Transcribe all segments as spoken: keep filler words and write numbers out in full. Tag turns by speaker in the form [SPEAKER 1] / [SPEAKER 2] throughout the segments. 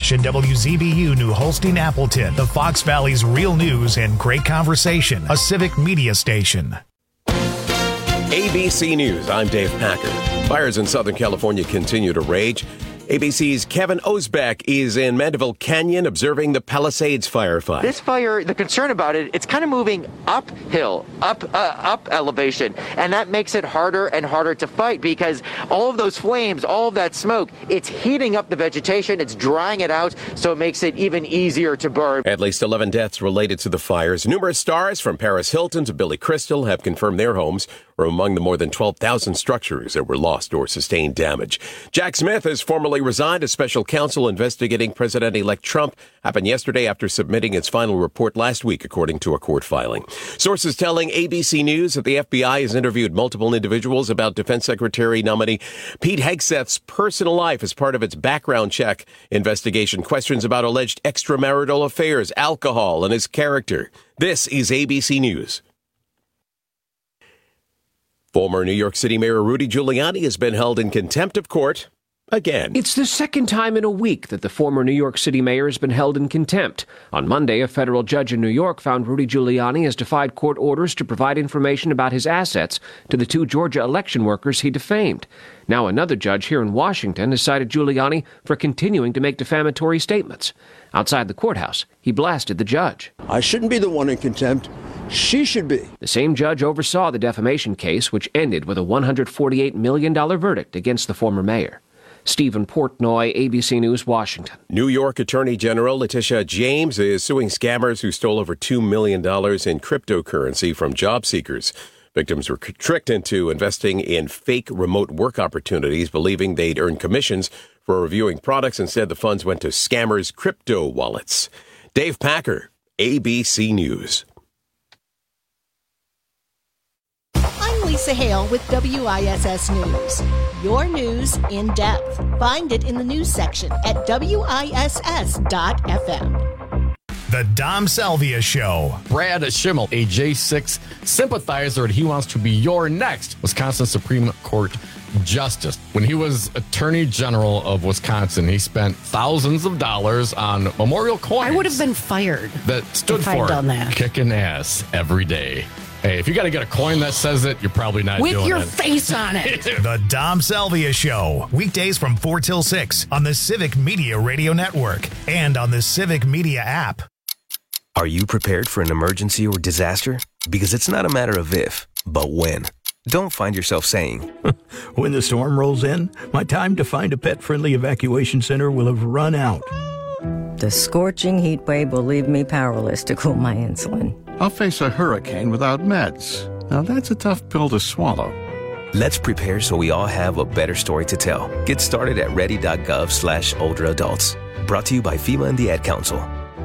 [SPEAKER 1] Station W Z B U New Holstein Appleton, the Fox Valley's real news and great conversation, a civic media station.
[SPEAKER 2] A B C News, I'm Dave Packer. Fires in Southern California continue to rage. A B C's Kevin Osbeck is in Mandeville Canyon observing the Palisades firefight.
[SPEAKER 3] This fire, the concern about it, it's kind of moving uphill, up uh, up elevation, and that makes it harder and harder to fight because all of those flames, all of that smoke, it's heating up the vegetation, it's drying it out, so it makes it even easier to burn.
[SPEAKER 2] At least eleven deaths related to the fires. Numerous stars from Paris Hilton to Billy Crystal have confirmed their homes were among the more than twelve thousand structures that were lost or sustained damage. Jack Smith has formally resigned as special counsel investigating President-elect Trump. Happened yesterday after submitting its final report last week, according to a court filing. Sources telling A B C News that the F B I has interviewed multiple individuals about Defense Secretary nominee Pete Hegseth's personal life as part of its background check investigation. Questions about alleged extramarital affairs, alcohol, and his character. This is A B C News. Former New York City Mayor Rudy Giuliani has been held in contempt of court again.
[SPEAKER 4] It's the second time in a week that the former New York City mayor has been held in contempt. On Monday, a federal judge in New York found Rudy Giuliani has defied court orders to provide information about his assets to the two Georgia election workers he defamed. Now another judge here in Washington has cited Giuliani for continuing to make defamatory statements. Outside the courthouse, he blasted the judge.
[SPEAKER 5] I shouldn't be the one in contempt. She should be.
[SPEAKER 4] The same judge oversaw the defamation case, which ended with a one hundred forty-eight million dollars verdict against the former mayor. Stephen Portnoy, A B C News, Washington.
[SPEAKER 2] New York Attorney General Letitia James is suing scammers who stole over two million dollars in cryptocurrency from job seekers. Victims were tricked into investing in fake remote work opportunities, believing they'd earn commissions for reviewing products. Instead, the funds went to scammers' crypto wallets. Dave Packer, A B C News.
[SPEAKER 6] Lisa Hale with W I S S News. Your news in depth. Find it in the news section at W I S S dot F M.
[SPEAKER 1] The Dom Salvia Show.
[SPEAKER 7] Brad Schimmel, a J six sympathizer, and he wants to be your next Wisconsin Supreme Court Justice. When he was Attorney General of Wisconsin, he spent thousands of dollars on memorial coins.
[SPEAKER 8] I would have been fired
[SPEAKER 7] that stood
[SPEAKER 8] if
[SPEAKER 7] for
[SPEAKER 8] I'd done that.
[SPEAKER 7] Kicking ass every day. Hey, if you got to get a coin that says it, you're probably not
[SPEAKER 8] With
[SPEAKER 7] doing it.
[SPEAKER 8] your face on it.
[SPEAKER 1] The Dom Salvia Show. Weekdays from four till six on the Civic Media Radio Network and on the Civic Media app.
[SPEAKER 9] Are you prepared for an emergency or disaster? Because it's not a matter of if, but when. Don't find yourself saying,
[SPEAKER 10] when the storm rolls in, my time to find a pet-friendly evacuation center will have run out.
[SPEAKER 11] The scorching heat wave will leave me powerless to cool my insulin.
[SPEAKER 12] I'll face a hurricane without meds. Now that's a tough pill to swallow.
[SPEAKER 9] Let's prepare so we all have a better story to tell. Get started at ready.gov slash older adults. Brought to you by FEMA and the Ad Council.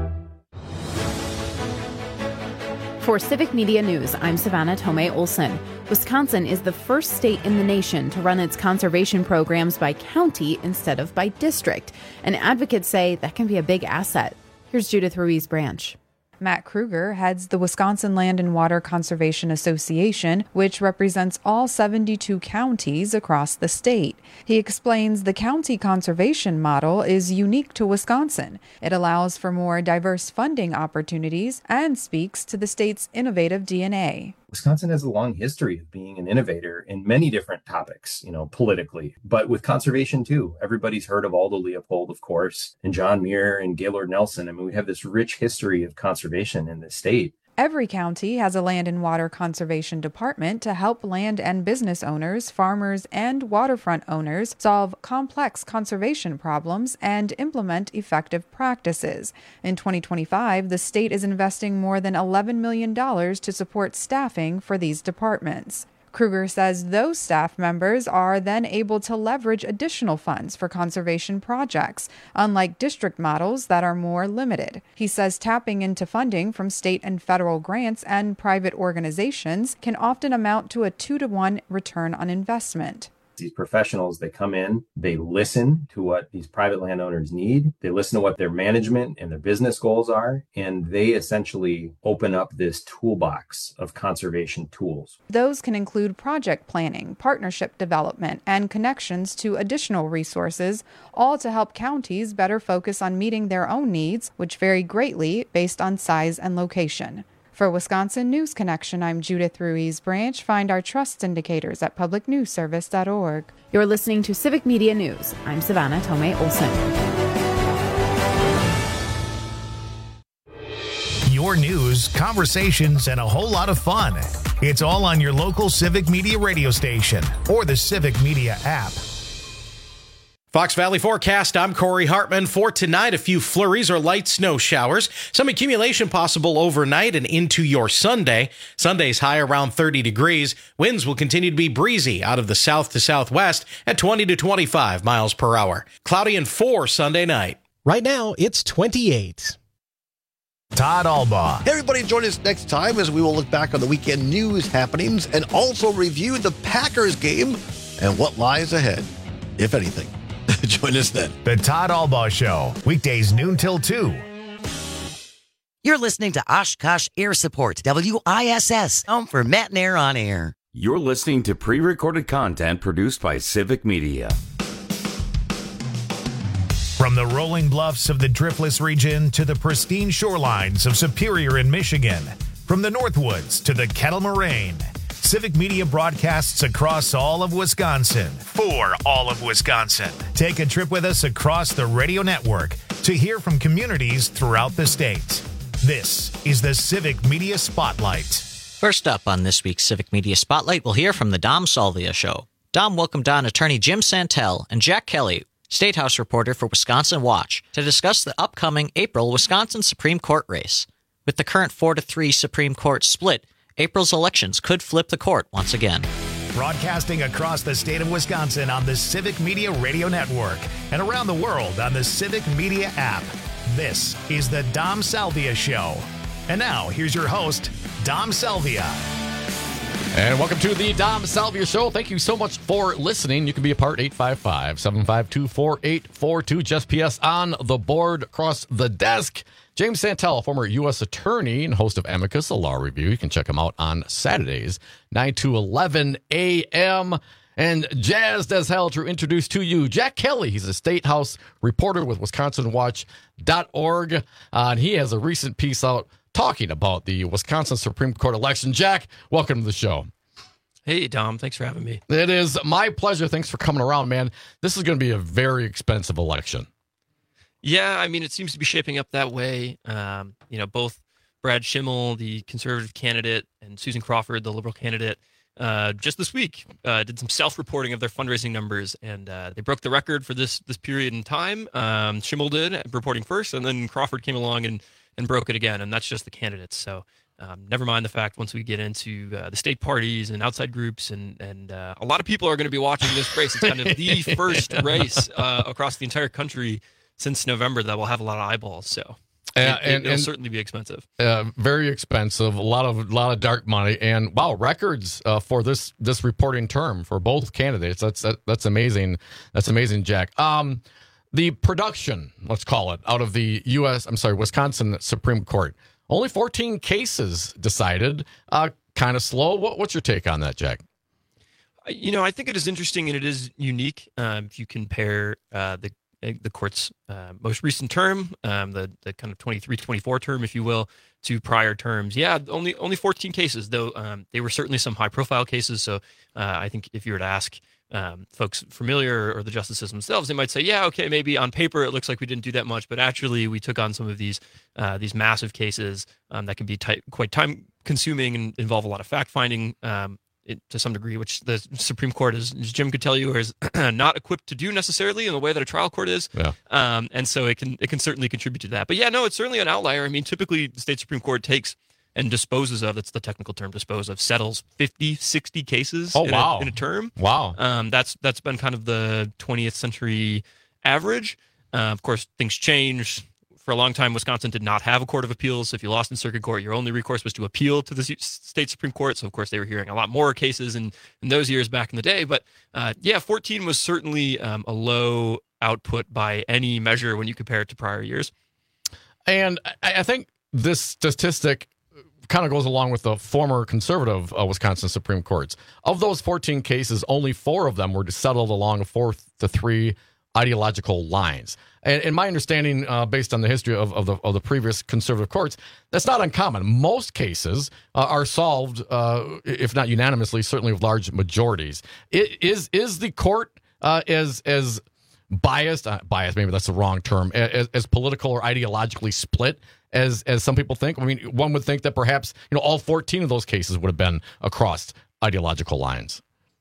[SPEAKER 13] For Civic Media News, I'm Savannah Tomei Olson. Wisconsin is the first state in the nation to run its conservation programs by county instead of by district. And advocates say that can be a big asset. Here's Judith Ruiz Branch.
[SPEAKER 14] Matt Kruger heads the Wisconsin Land and Water Conservation Association, which represents all seventy-two counties across the state. He explains the county conservation model is unique to Wisconsin. It allows for more diverse funding opportunities and speaks to the state's innovative D N A.
[SPEAKER 15] Wisconsin has a long history of being an innovator in many different topics, you know, politically, but with conservation too. Everybody's heard of Aldo Leopold, of course, and John Muir and Gaylord Nelson. I mean, we have this rich history of conservation in this state.
[SPEAKER 14] Every county has a land and water conservation department to help land and business owners, farmers, and waterfront owners solve complex conservation problems and implement effective practices. In twenty twenty-five, the state is investing more than eleven million dollars to support staffing for these departments. Kruger says those staff members are then able to leverage additional funds for conservation projects, unlike district models that are more limited. He says tapping into funding from state and federal grants and private organizations can often amount to a two to one return on investment.
[SPEAKER 15] These professionals, they come in, they listen to what these private landowners need. They listen to what their management and their business goals are, and they essentially open up this toolbox of conservation tools.
[SPEAKER 14] Those can include project planning, partnership development, and connections to additional resources, all to help counties better focus on meeting their own needs, which vary greatly based on size and location. For Wisconsin News Connection, I'm Judith Ruiz Branch. Find our trust indicators at public news service dot org.
[SPEAKER 13] You're listening to Civic Media News. I'm Savannah Tomei Olson.
[SPEAKER 1] Your news, conversations, and a whole lot of fun. It's all on your local Civic Media radio station or the Civic Media app.
[SPEAKER 16] Fox Valley forecast, I'm Corey Hartman. For tonight, a few flurries or light snow showers. Some accumulation possible overnight and into your Sunday. Sunday's high around thirty degrees. Winds will continue to be breezy out of the south to southwest at twenty to twenty-five miles per hour. Cloudy and four Sunday night.
[SPEAKER 17] Right now, it's twenty-eight.
[SPEAKER 1] Todd Albaugh.
[SPEAKER 18] Hey everybody, join us next time as we will look back on the weekend news happenings and also review the Packers game and what lies ahead, if anything. Join us then.
[SPEAKER 1] The Todd Albaugh Show, weekdays noon till two.
[SPEAKER 19] You're listening to Oshkosh Air Support, W I S S, home for Matt and Air on Air.
[SPEAKER 20] You're listening to pre-recorded content produced by Civic Media.
[SPEAKER 1] From the rolling bluffs of the Driftless region to the pristine shorelines of Superior in Michigan, from the Northwoods to the Kettle Moraine, Civic Media broadcasts across all of Wisconsin for all of Wisconsin. Take a trip with us across the radio network to hear from communities throughout the state. This is the Civic Media Spotlight.
[SPEAKER 21] First up on this week's Civic Media Spotlight, we'll hear from the Dom Salvia Show. Dom welcomed on attorney Jim Santel and Jack Kelly, State House reporter for Wisconsin Watch, to discuss the upcoming April Wisconsin Supreme Court race. With the current four to three Supreme Court split, April's elections could flip the court once again.
[SPEAKER 1] Broadcasting across the state of Wisconsin on the Civic Media Radio Network and around the world on the Civic Media app. This is the Dom Salvia Show. And now, here's your host, Dom Salvia.
[SPEAKER 7] And welcome to the Dom Salvia Show. Thank you so much for listening. You can be a part, eight five five, seven five two, four eight four two. Just P S on the board across the desk. James Santel, former U S attorney and host of Amicus, a law review. You can check him out on Saturdays, nine to eleven a.m. And jazzed as hell to introduce to you Jack Kelly. He's a State House reporter with Wisconsin Watch dot org. Uh, and he has a recent piece out talking about the Wisconsin Supreme Court election. Jack, welcome to the show.
[SPEAKER 22] Hey, Dom. Thanks for having me.
[SPEAKER 7] It is my pleasure. Thanks for coming around, man. This is going to be a very expensive election.
[SPEAKER 22] Yeah, I mean, it seems to be shaping up that way. Um, you know, both Brad Schimmel, the conservative candidate, and Susan Crawford, the liberal candidate, uh, just this week uh, did some self-reporting of their fundraising numbers, and uh, they broke the record for this this period in time. Um, Schimmel did, reporting first, and then Crawford came along and, and broke it again, and that's just the candidates. So um, never mind the fact once we get into uh, the state parties and outside groups, and, and uh, a lot of people are going to be watching this race. It's kind of the first race uh, across the entire country since November that will have a lot of eyeballs, so
[SPEAKER 7] uh,
[SPEAKER 22] it,
[SPEAKER 7] and,
[SPEAKER 22] it'll
[SPEAKER 7] and,
[SPEAKER 22] certainly be expensive.
[SPEAKER 7] Uh, very expensive, a lot of lot of dark money, and wow, records uh, for this this reporting term for both candidates. That's that, that's amazing. That's amazing, Jack. Um, the production, let's call it, out of the U S I'm sorry, Wisconsin Supreme Court. Only fourteen cases decided. Uh, kind of slow. What, what's your take on that, Jack?
[SPEAKER 22] You know, I think it is interesting and it is unique. Um, if you compare uh, the the court's uh, most recent term, um, the the kind of twenty-three twenty-four term, if you will, to prior terms. Yeah, only only fourteen cases, though um, they were certainly some high-profile cases. So uh, I think if you were to ask um, folks familiar or the justices themselves, they might say, yeah, okay, maybe on paper it looks like we didn't do that much, but actually we took on some of these uh, these massive cases um, that can be ty- quite time-consuming and involve a lot of fact-finding um, It, to some degree, which the Supreme Court, is, as Jim could tell you, is not equipped to do necessarily in the way that a trial court is.
[SPEAKER 7] Yeah.
[SPEAKER 22] Um, and so it can it can certainly contribute to that. But yeah, no, it's certainly an outlier. I mean, typically the state Supreme Court takes and disposes of, that's the technical term, dispose of, settles fifty, sixty cases
[SPEAKER 7] oh,
[SPEAKER 22] in,
[SPEAKER 7] wow.
[SPEAKER 22] a, in a term.
[SPEAKER 7] Wow.
[SPEAKER 22] Um, that's that's been kind of the twentieth century average. Uh, of course, things change. for a long time, Wisconsin did not have a court of appeals. So if you lost in circuit court, your only recourse was to appeal to the state Supreme Court. So, of course, they were hearing a lot more cases in, in those years back in the day. But, uh, yeah, fourteen was certainly um, a low output by any measure when you compare it to prior years.
[SPEAKER 7] And I, I think this statistic kind of goes along with the former conservative uh, Wisconsin Supreme Courts. Of those fourteen cases, only four of them were settled along four to three ideological lines. And in my understanding, uh, based on the history of, of, the, of the previous conservative courts, that's not uncommon. Most cases uh, are solved, uh, if not unanimously, certainly with large majorities. It, is is the court uh, as as biased, uh, biased, maybe that's the wrong term, as, as political or ideologically split as as some people think? I mean, one would think that perhaps, you know, all fourteen of those cases would have been across ideological lines.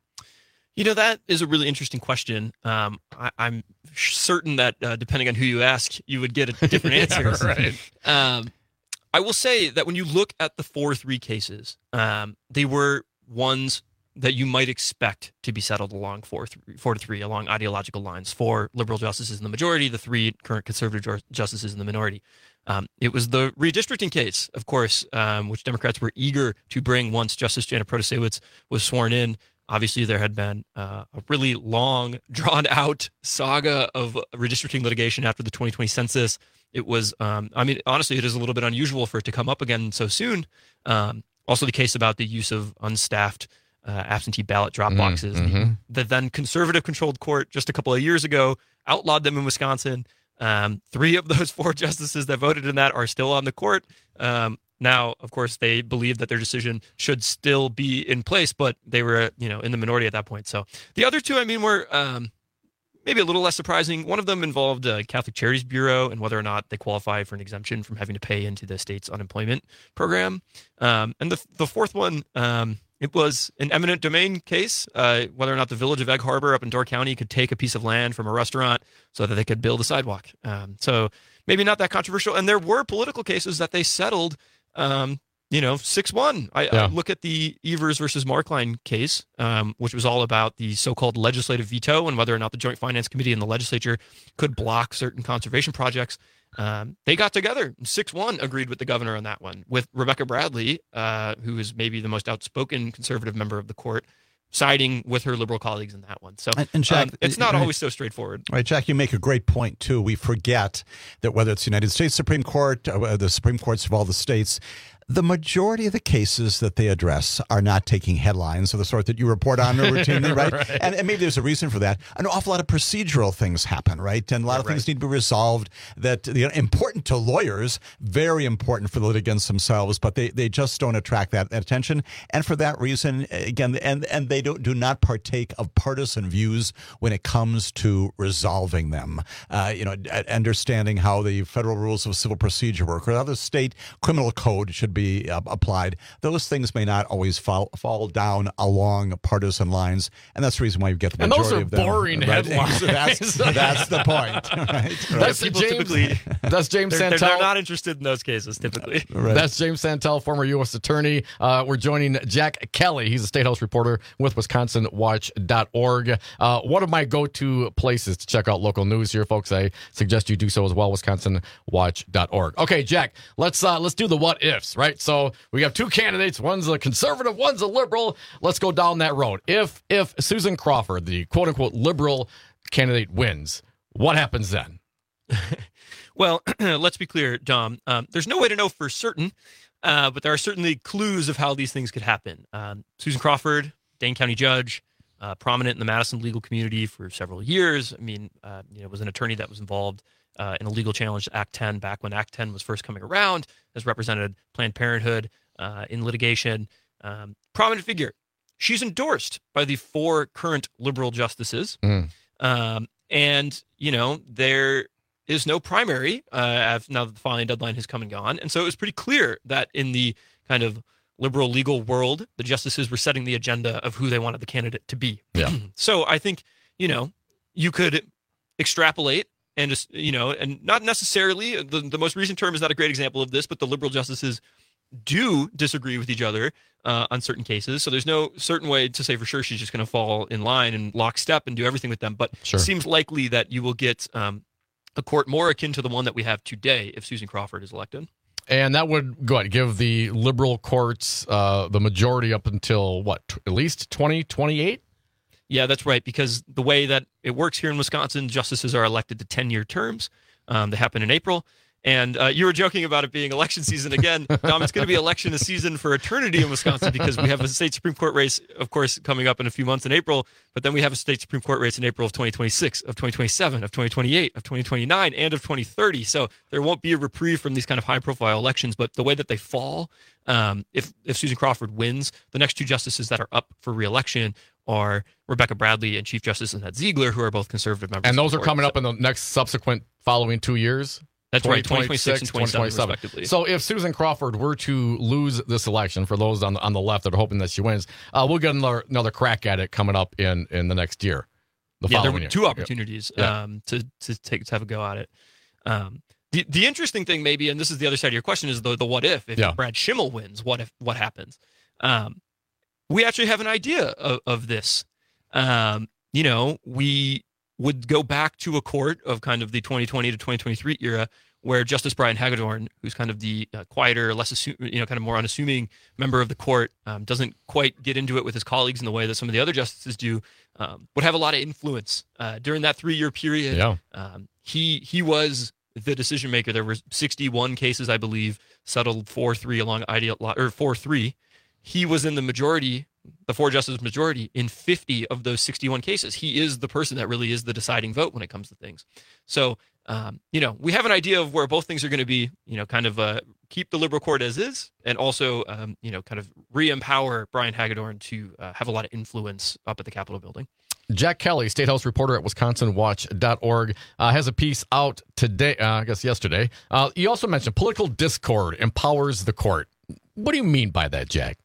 [SPEAKER 22] You know, that is a really interesting question. Um, I, I'm certain that uh, depending on who you ask, you would get a different answer.
[SPEAKER 7] Yeah, right.
[SPEAKER 22] Um, I will say that when you look at the four three cases, um, they were ones that you might expect to be settled along four, three, four to three along ideological lines. Four liberal justices in the majority, the three current conservative justices in the minority. Um, it was the redistricting case, of course, um, which Democrats were eager to bring once Justice Janet Protasiewicz was sworn in. Obviously, there had been uh, a really long, drawn-out saga of redistricting litigation after the twenty twenty census. It was, um, I mean, honestly, it is a little bit unusual for it to come up again so soon. Um, also, the case about the use of unstaffed uh, absentee ballot drop boxes.
[SPEAKER 7] Mm-hmm.
[SPEAKER 22] The, the then conservative-controlled court just a couple of years ago outlawed them in Wisconsin. Um, three of those four justices that voted in that are still on the court. Um, now, of course, they believe that their decision should still be in place, but they were, you know, in the minority at that point. So the other two, I mean, were um, maybe a little less surprising. One of them involved uh, Catholic Charities Bureau and whether or not they qualify for an exemption from having to pay into the state's unemployment program. Um, and the the fourth one, um, it was an eminent domain case, uh, whether or not the village of Egg Harbor up in Door County could take a piece of land from a restaurant so that they could build a sidewalk. Um, so maybe not that controversial. And there were political cases that they settled, um, you know, six one. I,
[SPEAKER 7] Yeah.
[SPEAKER 22] I look at the Evers versus Markline case, um, which was all about the so-called legislative veto and whether or not the Joint Finance Committee and the legislature could block certain conservation projects. Um, they got together, six one, agreed with the governor on that one, with Rebecca Bradley, uh, who is maybe the most outspoken conservative member of the court, siding with her liberal colleagues in that one. So
[SPEAKER 3] And- and Jack,
[SPEAKER 22] um, it's not
[SPEAKER 3] right.
[SPEAKER 22] always so straightforward.
[SPEAKER 3] Right, Jack, you make a great point, too. We forget that whether it's the United States Supreme Court, or the Supreme Courts of all the states, the majority of the cases that they address are not taking headlines of the sort that you report on routinely, right?
[SPEAKER 7] Right.
[SPEAKER 3] And, and maybe there's a reason for that. An awful lot of procedural things happen, right? And a lot of things need to be resolved that you know, important to lawyers, very important for the litigants themselves, but they, they just don't attract that, that attention. And for that reason, again, and, and they don't, do not partake of partisan views when it comes to resolving them. Uh, you know, understanding how the federal rules of civil procedure work or how the state criminal code should be uh, applied. Those things may not always fall fall down along partisan lines, and that's the reason why you get the
[SPEAKER 7] And
[SPEAKER 3] majority
[SPEAKER 7] those are
[SPEAKER 3] of them.
[SPEAKER 7] boring
[SPEAKER 3] Right?
[SPEAKER 7] headlines.
[SPEAKER 3] That's, that's the point. Right?
[SPEAKER 7] That's
[SPEAKER 22] People
[SPEAKER 7] James.
[SPEAKER 22] typically-
[SPEAKER 7] That's James
[SPEAKER 22] They're, they're,
[SPEAKER 7] Santel.
[SPEAKER 22] they're not interested in those cases, typically.
[SPEAKER 7] That's James Santel, former U S attorney. Uh, we're joining Jack Kelly. He's a State House reporter with Wisconsin Watch dot org. Uh, one of my go-to places to check out local news here, folks. I suggest you do so as well, Wisconsin Watch dot org. Okay, Jack, let's uh, let's do the what ifs, right? So we have two candidates. One's a conservative, one's a liberal. Let's go down that road. If if Susan Crawford, the quote-unquote liberal candidate, wins, what happens then?
[SPEAKER 22] Well, let's be clear, Dom. Um, there's no way to know for certain, uh, but there are certainly clues of how these things could happen. Um, Susan Crawford, Dane County judge, uh, prominent in the Madison legal community for several years. I mean, uh, you know, was an attorney that was involved uh, in a legal challenge to Act ten back when Act ten was first coming around, has represented Planned Parenthood uh, in litigation. Um, prominent figure. She's endorsed by the four current liberal justices.
[SPEAKER 7] Mm.
[SPEAKER 22] Um, and, you know, there is no primary uh, now that the filing deadline has come and gone. And so it was pretty clear that in the kind of liberal legal world, the justices were setting the agenda of who they wanted the candidate to be.
[SPEAKER 7] Yeah.
[SPEAKER 22] So I think, you know, you could extrapolate and just, you know, and not necessarily, the, the most recent term is not a great example of this, but the liberal justices do disagree with each other uh, on certain cases. So there's no certain way to say for sure she's just going to fall in line and lockstep and do everything with them. But
[SPEAKER 7] Sure.
[SPEAKER 22] it seems likely that you will get um, a court more akin to the one that we have today if Susan Crawford is elected.
[SPEAKER 7] And that would go ahead, give the liberal courts uh, the majority up until, what, t- at least twenty twenty-eight?
[SPEAKER 22] Yeah, that's right, because the way that it works here in Wisconsin, justices are elected to ten-year terms. Um, they happen in April. And uh, you were joking about it being election season again. Dom, it's going to be election season for eternity in Wisconsin because we have a state Supreme Court race, of course, coming up in a few months in April. But then we have a state Supreme Court race in April of twenty twenty-six, of twenty twenty-seven, of twenty twenty-eight, of twenty twenty-nine, and of twenty thirty. So there won't be a reprieve from these kind of high-profile elections. But the way that they fall, um, if if Susan Crawford wins, the next two justices that are up for re-election are Rebecca Bradley and Chief Justice Annette Ziegler, who are both conservative members.
[SPEAKER 7] And those are
[SPEAKER 22] court.
[SPEAKER 7] coming up in the next subsequent following two years?
[SPEAKER 22] That's right, twenty twenty-six and twenty twenty-seven, respectively.
[SPEAKER 7] So if Susan Crawford were to lose this election, for those on the, on the left that are hoping that she wins, uh, we'll get another, another crack at it coming up in, in the next year. The
[SPEAKER 22] yeah, there
[SPEAKER 7] following
[SPEAKER 22] were
[SPEAKER 7] year.
[SPEAKER 22] two opportunities
[SPEAKER 7] Yeah.
[SPEAKER 22] um, to to take to have a go at it. Um, the the interesting thing, maybe, and this is the other side of your question, is the the what if if
[SPEAKER 7] Yeah.
[SPEAKER 22] Brad Schimmel wins, what if what happens? Um, we actually have an idea of, of this. Um, you know, we would go back to a court of kind of the twenty twenty to twenty twenty-three era, where Justice Brian Hagedorn, who's kind of the uh, quieter, less assume, you know, kind of more unassuming member of the court, um, doesn't quite get into it with his colleagues in the way that some of the other justices do, um, would have a lot of influence uh, during that three-year period.
[SPEAKER 7] Yeah.
[SPEAKER 22] Um, he he was the decision maker. There were sixty-one cases, I believe, settled four three along ideal or four three. He was in the majority, the four justice majority, in fifty of those sixty-one cases. He is the person that really is the deciding vote when it comes to things. So. Um, you know, we have an idea of where both things are going to be, you know, kind of uh, keep the liberal court as is and also, um, you know, kind of re-empower Brian Hagedorn to uh, have a lot of influence up at the Capitol building.
[SPEAKER 7] Jack Kelly, State House reporter at wisconsin watch dot org, uh, has a piece out today, uh, I guess yesterday. Uh, you also mentioned political discord empowers the court. What do you mean by that, Jack?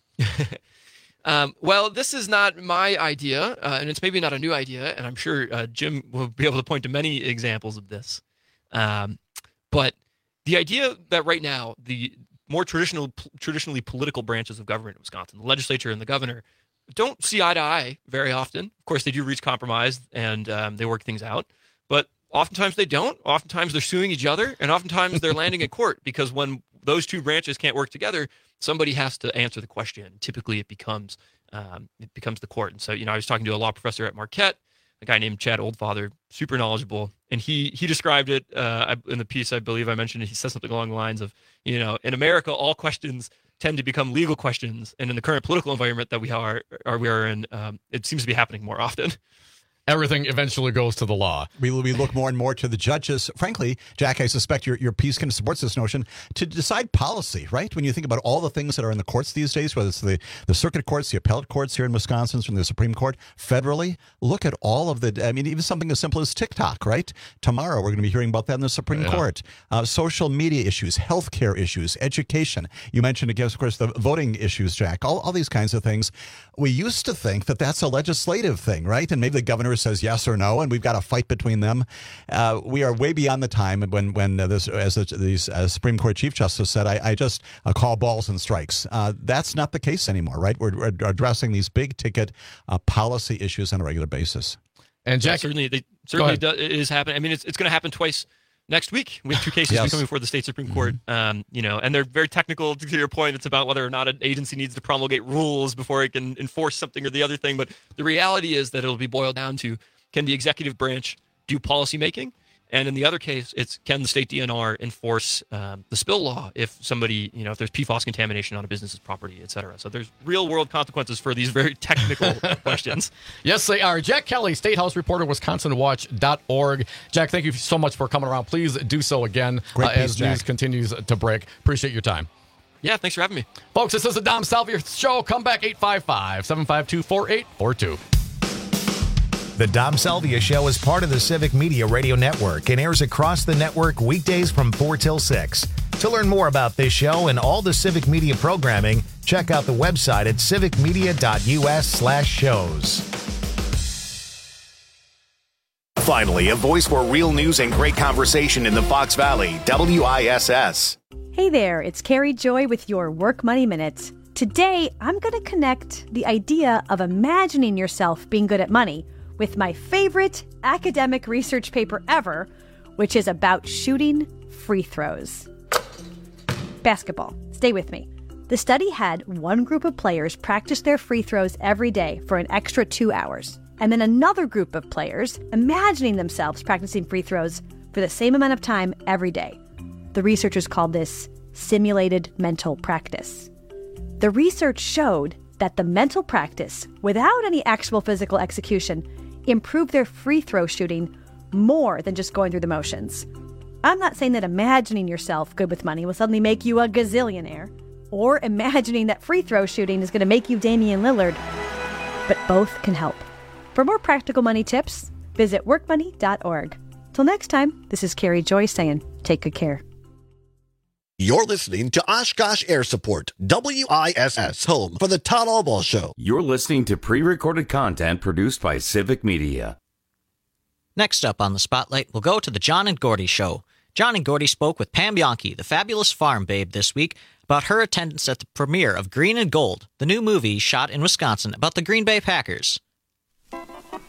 [SPEAKER 22] Um, well, this is not my idea, uh, and it's maybe not a new idea, and I'm sure uh, Jim will be able to point to many examples of this. Um, but the idea that right now the more traditional, traditionally political branches of government in Wisconsin, the legislature and the governor, don't see eye to eye very often. Of course, they do reach compromise and um, they work things out, but oftentimes they don't. Oftentimes they're suing each other, and oftentimes they're landing in court because when those two branches can't work together, somebody has to answer the question. Typically, it becomes um, it becomes the court. And so, you know, I was talking to a law professor at Marquette, a guy named Chad Oldfather, super knowledgeable, and he he described it uh, in the piece. I believe I mentioned it. He said something along the lines of, you know, in America, all questions tend to become legal questions, and in the current political environment that we are, are we are in, um, it seems to be happening more often.
[SPEAKER 7] Everything eventually goes to the law.
[SPEAKER 3] We, we look more and more to the judges. Frankly, Jack, I suspect your, your piece kind of supports this notion to decide policy, right? When you think about all the things that are in the courts these days, whether it's the, the circuit courts, the appellate courts here in Wisconsin, from the Supreme Court, federally, look at all of the, I mean, even something as simple as TikTok, right? Tomorrow, we're going to be hearing about that in the Supreme
[SPEAKER 7] Yeah.
[SPEAKER 3] Court. Uh, social media issues, healthcare issues, education. You mentioned, again, of course, the voting issues, Jack, all, all these kinds of things. We used to think that that's a legislative thing, right? And maybe the governor says yes or no, and we've got a fight between them. Uh, we are way beyond the time when, when uh, this, as the these, uh, Supreme Court Chief Justice said, I, I just uh, call balls and strikes. Uh, that's not the case anymore, right? We're, we're addressing these big ticket uh, policy issues on a regular basis.
[SPEAKER 7] And Jack,
[SPEAKER 22] yeah, certainly, they, certainly do, it is happening. I mean, it's it's going to happen twice next week. We have two cases
[SPEAKER 3] Yes.
[SPEAKER 22] coming before the state Supreme Court. Um, you know, and they're very technical. To your point, it's about whether or not an agency needs to promulgate rules before it can enforce something or the other thing. But the reality is that it'll be boiled down to: can the executive branch do policymaking? And in the other case, it's can the state D N R enforce um, the spill law if somebody, you know, if there's P FAS contamination on a business's property, et cetera. So there's real world consequences for these very technical questions.
[SPEAKER 7] Yes, they are. Jack Kelly, State House reporter, wisconsin watch dot org. Jack, thank you so much for coming around. Please do so again
[SPEAKER 3] Great
[SPEAKER 7] uh,
[SPEAKER 3] piece,
[SPEAKER 7] as
[SPEAKER 3] Jack.
[SPEAKER 7] news continues to break. Appreciate your time.
[SPEAKER 22] Yeah, thanks for having me.
[SPEAKER 7] Folks, this is the Dom Salvia Show. Come back eight five five, seven five two, four eight four two.
[SPEAKER 1] The Dom Salvia Show is part of the Civic Media Radio Network and airs across the network weekdays from four till six. To learn more about this show and all the Civic Media programming, check out the website at civic media dot u s slash shows. Finally, a voice for real news and great conversation in the Fox Valley, W I S S.
[SPEAKER 4] Hey there, it's Carrie Joy with your Work Money Minute. Today, I'm going to connect the idea of imagining yourself being good at money with my favorite academic research paper ever, which is about shooting free throws. Basketball. Stay with me. The study had one group of players practice their free throws every day for an extra two hours, and then another group of players imagining themselves practicing free throws for the same amount of time every day. The researchers called this simulated mental practice. The research showed that the mental practice, without any actual physical execution, improved their free throw shooting more than just going through the motions. I'm not saying that imagining yourself good with money will suddenly make you a gazillionaire, or imagining that free throw shooting is going to make you Damian Lillard, but both can help. For more practical money tips, visit work money dot org. Till next time, this is Carrie Joy saying, take good care.
[SPEAKER 18] You're listening to Oshkosh Air Support, W I S S, home for the Todd Albaugh Show.
[SPEAKER 20] You're listening to pre-recorded content produced by Civic Media.
[SPEAKER 21] Next up on the Spotlight, we'll go to the John and Gordy Show. John and Gordy spoke with Pam Bianchi, the fabulous farm babe, this week about her attendance at the premiere of Green and Gold, the new movie shot in Wisconsin about the Green Bay Packers.
[SPEAKER 2] The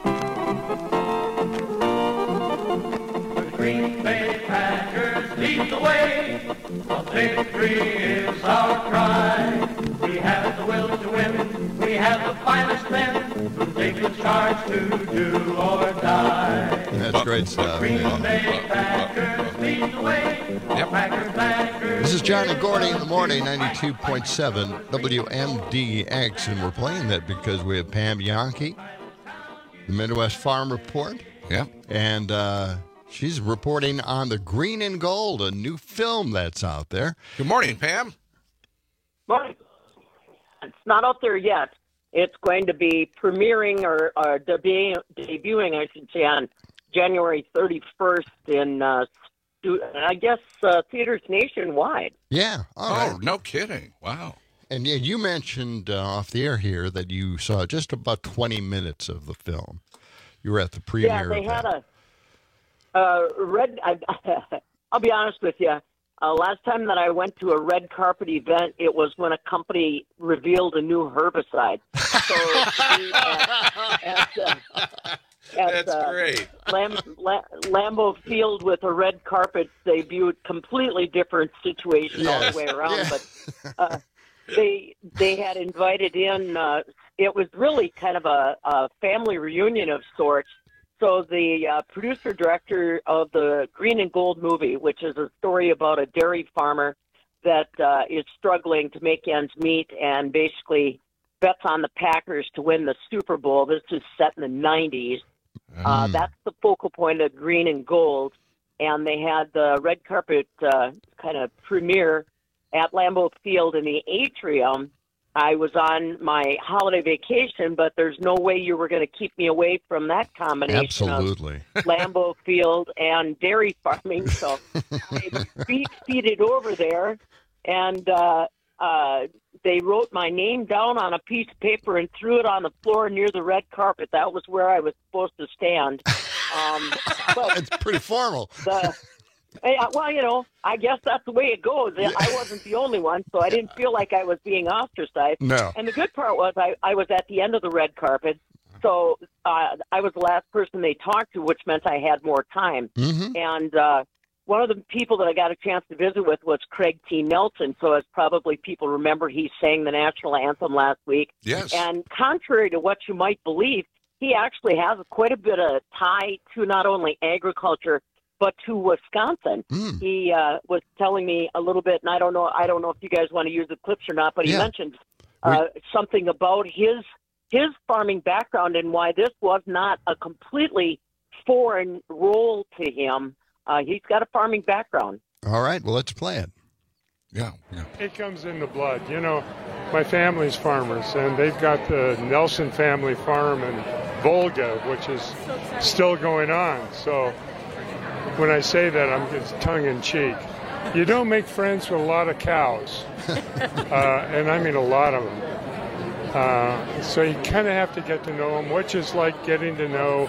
[SPEAKER 2] Green Bay Packers lead the way. A victory is our cry. We have the will to win. We have the finest men who take the charge to do or die.
[SPEAKER 18] That's great stuff.
[SPEAKER 2] Green
[SPEAKER 18] Yeah.
[SPEAKER 2] Bay Packers lead the way. Yep. Packers, Packers.
[SPEAKER 18] This is John and Gordy in the morning, ninety-two point seven W M D X, and we're playing that because we have Pam Bianchi, the Midwest Farm Report.
[SPEAKER 12] Yeah.
[SPEAKER 18] And uh, she's reporting on the Green and Gold, a new film that's out there.
[SPEAKER 12] Good morning, Pam.
[SPEAKER 5] Morning. It's not out there yet. It's going to be premiering or, or debu- debuting, I should say, on January thirty-first in, uh, stu- I guess, uh, theaters nationwide.
[SPEAKER 18] Yeah. All
[SPEAKER 12] Oh,
[SPEAKER 18] right.
[SPEAKER 12] no kidding. Wow.
[SPEAKER 18] And yeah, you mentioned uh, off the air here that you saw just about twenty minutes of the film. You were at the premiere.
[SPEAKER 5] Yeah, they
[SPEAKER 18] of
[SPEAKER 5] had
[SPEAKER 18] that.
[SPEAKER 5] a, a red. I, I'll be honest with you. Uh, last time that I went to a red carpet event, it was when a company revealed a new herbicide. So we, uh, at, uh, at,
[SPEAKER 12] That's
[SPEAKER 5] uh,
[SPEAKER 12] great.
[SPEAKER 5] Lam- La- Lambeau Field with a red carpet debuted, completely different situation all
[SPEAKER 18] Yes.
[SPEAKER 5] the way around.
[SPEAKER 18] Yeah.
[SPEAKER 5] But uh, they they had invited in. Uh, it was really kind of a, a family reunion of sorts. So the uh, producer director of the Green and Gold movie, which is a story about a dairy farmer that uh, is struggling to make ends meet and basically bets on the Packers to win the Super Bowl. This is set in the nineties. Uh,
[SPEAKER 18] Mm.
[SPEAKER 5] that's the focal point of Green and Gold. And they had the red carpet uh, kind of premiere at Lambeau Field in the atrium. I was on my holiday vacation, but there's no way you were going to keep me away from that combination
[SPEAKER 18] Absolutely.
[SPEAKER 5] of Lambeau Field and dairy farming. So I beat feeded over there, and uh, uh, they wrote my name down on a piece of paper and threw it on the floor near the red carpet. That was where I was supposed to stand. Um, but
[SPEAKER 18] It's pretty formal.
[SPEAKER 5] the Hey, uh, well, you know, I guess that's the way it goes. I wasn't the only one, so I didn't feel like I was being ostracized.
[SPEAKER 18] No.
[SPEAKER 5] And the good part was I, I was at the end of the red carpet, so uh, I was the last person they talked to, which meant I had more time.
[SPEAKER 18] Mm-hmm.
[SPEAKER 5] And uh, one of the people that I got a chance to visit with was Craig T. Nelson. So as probably people remember, he sang the national anthem last week.
[SPEAKER 12] Yes.
[SPEAKER 5] And contrary to what you might believe, he actually has quite a bit of tie to not only agriculture, but to Wisconsin.
[SPEAKER 18] Mm.
[SPEAKER 5] He uh, was telling me a little bit, and I don't know, I don't know if you guys want to use the clips or not, but he
[SPEAKER 18] Yeah.
[SPEAKER 5] mentioned uh, something about his his farming background and why this was not a completely foreign role to him. Uh, he's got a farming background.
[SPEAKER 18] All right, well, let's play it.
[SPEAKER 12] Yeah. yeah.
[SPEAKER 23] It comes in the blood. You know, my family's farmers, and they've got the Nelson family farm in Volga, which is still going on. So when I say that, I'm just tongue-in-cheek. You don't make friends with a lot of cows, uh, and I mean a lot of them. Uh, so you kind of have to get to know them, which is like getting to know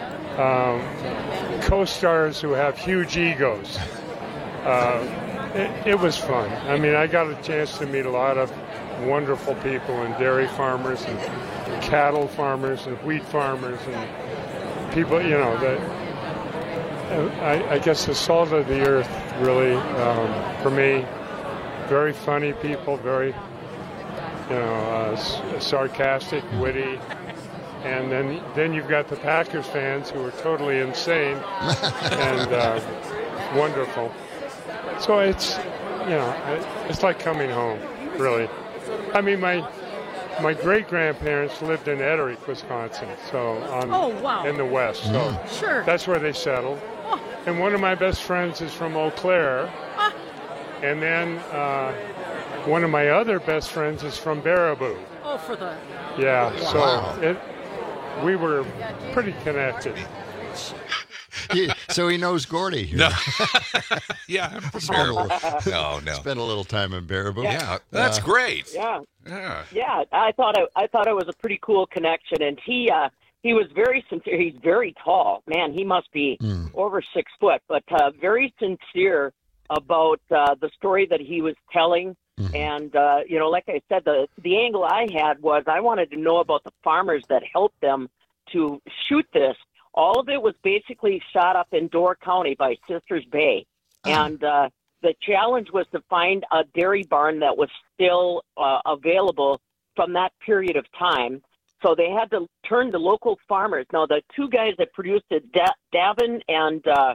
[SPEAKER 23] um, co-stars who have huge egos. Uh, it, it was fun. I mean, I got a chance to meet a lot of wonderful people, and dairy farmers and cattle farmers and wheat farmers and people, you know, that I, I guess the salt of the earth, really, um, for me. Very funny people, very, you know, uh, s- sarcastic, witty. And then then you've got the Packers fans who are totally insane and uh, wonderful. So it's, you know, it's like coming home, really. I mean, my my great-grandparents lived in Etterick, Wisconsin, so on
[SPEAKER 6] Oh, wow.
[SPEAKER 23] in the west. So
[SPEAKER 6] Sure.
[SPEAKER 23] that's where they settled. And one of my best friends is from Eau Claire. And then uh, one of my other best friends is from Baraboo.
[SPEAKER 6] Oh, for the...
[SPEAKER 23] Yeah, so
[SPEAKER 18] Wow.
[SPEAKER 23] it, we were pretty connected.
[SPEAKER 18] He- so he knows Gordy here.
[SPEAKER 8] No. Yeah, I'm from
[SPEAKER 18] Spent a
[SPEAKER 8] Baraboo.
[SPEAKER 18] little-
[SPEAKER 8] No, no.
[SPEAKER 18] Spent a little time in Baraboo.
[SPEAKER 8] Yeah, that's
[SPEAKER 18] Uh,
[SPEAKER 8] great.
[SPEAKER 5] Yeah.
[SPEAKER 8] Yeah.
[SPEAKER 5] Yeah, I thought it, I thought it was a pretty cool connection, and he uh, he was very sincere. He's very tall, man. He must be over six foot, but uh, very sincere about uh, the story that he was telling. And uh, you know, like I said, the the angle I had was I wanted to know about the farmers that helped them to shoot this. All of it was basically shot up in Door County by Sisters Bay, and uh, the challenge was to find a dairy barn that was still uh, available from that period of time. So they had to turn to local farmers. Now, the two guys that produced it, da- Davin and, uh,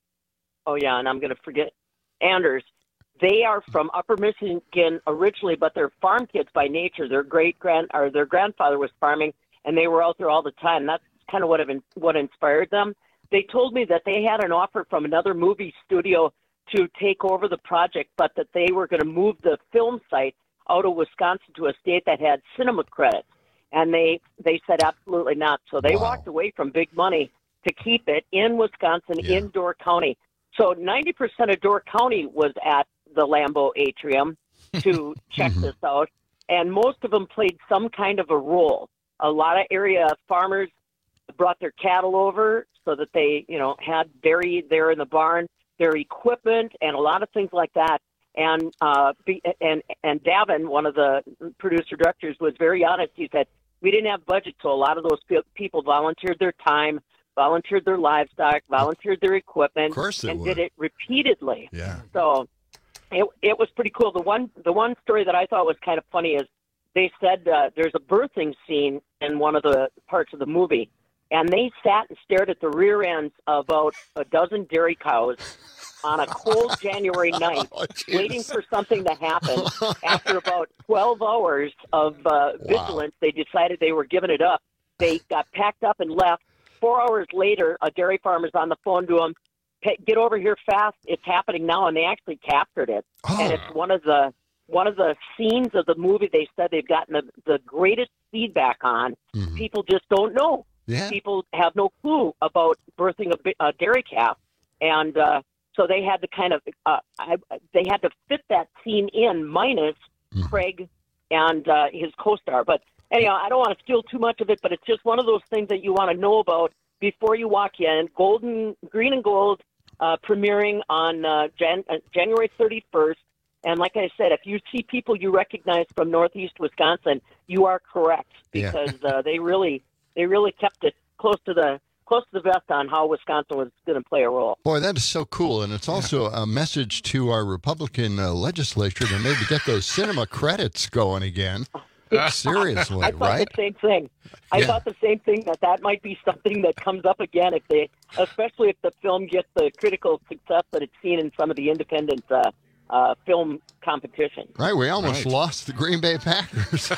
[SPEAKER 5] oh, yeah, and I'm going to forget, Anders, they are from Upper Michigan originally, but they're farm kids by nature. Their great-grand or their grandfather was farming, and they were out there all the time. That's kind of what, what inspired them. They told me that they had an offer from another movie studio to take over the project, but that they were going to move the film site out of Wisconsin to a state that had cinema credits. And they, they said absolutely not. So they
[SPEAKER 18] Wow.
[SPEAKER 5] walked away from big money to keep it in Wisconsin,
[SPEAKER 18] Yeah.
[SPEAKER 5] in Door County. So ninety percent of Door County was at the Lambeau Atrium to check this out. And most of them played some kind of a role. A lot of area farmers brought their cattle over so that they, you know, had dairy there in the barn, their equipment, and a lot of things like that. And uh, be, and and Davin, one of the producer directors, was very honest. He said, we didn't have budget, so a lot of those pe- people volunteered their time, volunteered their livestock, volunteered their equipment,
[SPEAKER 18] Of course they
[SPEAKER 5] and
[SPEAKER 18] would.
[SPEAKER 5] did it repeatedly.
[SPEAKER 18] Yeah.
[SPEAKER 5] So it it was pretty cool. The one the one story that I thought was kind of funny is they said uh, there's a birthing scene in one of the parts of the movie, and they sat and stared at the rear ends of about a dozen dairy cows on a cold January night,
[SPEAKER 18] Oh,
[SPEAKER 5] waiting for something to happen. After about twelve hours of uh, vigilance, they decided they were giving it up. They got packed up and left. Four hours later, a dairy farmer's on the phone to them, get over here fast, it's happening now, and they actually captured it.
[SPEAKER 18] Oh.
[SPEAKER 5] And it's one of the one of the scenes of the movie they said they've gotten the, the greatest feedback on.
[SPEAKER 18] Mhm.
[SPEAKER 5] People just don't know.
[SPEAKER 18] Yeah.
[SPEAKER 5] People have no clue about birthing a, bi- a dairy calf. And uh, so they had to kind of, uh, I, they had to fit that scene in minus Craig and uh, his co-star. But anyhow, I don't want to steal too much of it, but it's just one of those things that you want to know about before you walk in. Golden, Green and Gold, uh, premiering on uh, Jan- uh, January thirty-first. And like I said, if you see people you recognize from Northeast Wisconsin, you are correct,
[SPEAKER 18] Yeah.
[SPEAKER 5] because uh, they really they really kept it close to the close to the vest on how Wisconsin was going to play a role.
[SPEAKER 18] Boy, that is so cool. And it's also a message to our Republican uh, legislature to maybe get those cinema credits going again. Seriously,
[SPEAKER 5] I thought
[SPEAKER 18] right?
[SPEAKER 5] the same thing. I
[SPEAKER 18] Yeah.
[SPEAKER 5] thought the same thing, that that might be something that comes up again if they, especially if the film gets the critical success that it's seen in some of the independent uh, uh, film competition.
[SPEAKER 18] Right, we almost
[SPEAKER 8] Right.
[SPEAKER 18] lost the Green Bay Packers.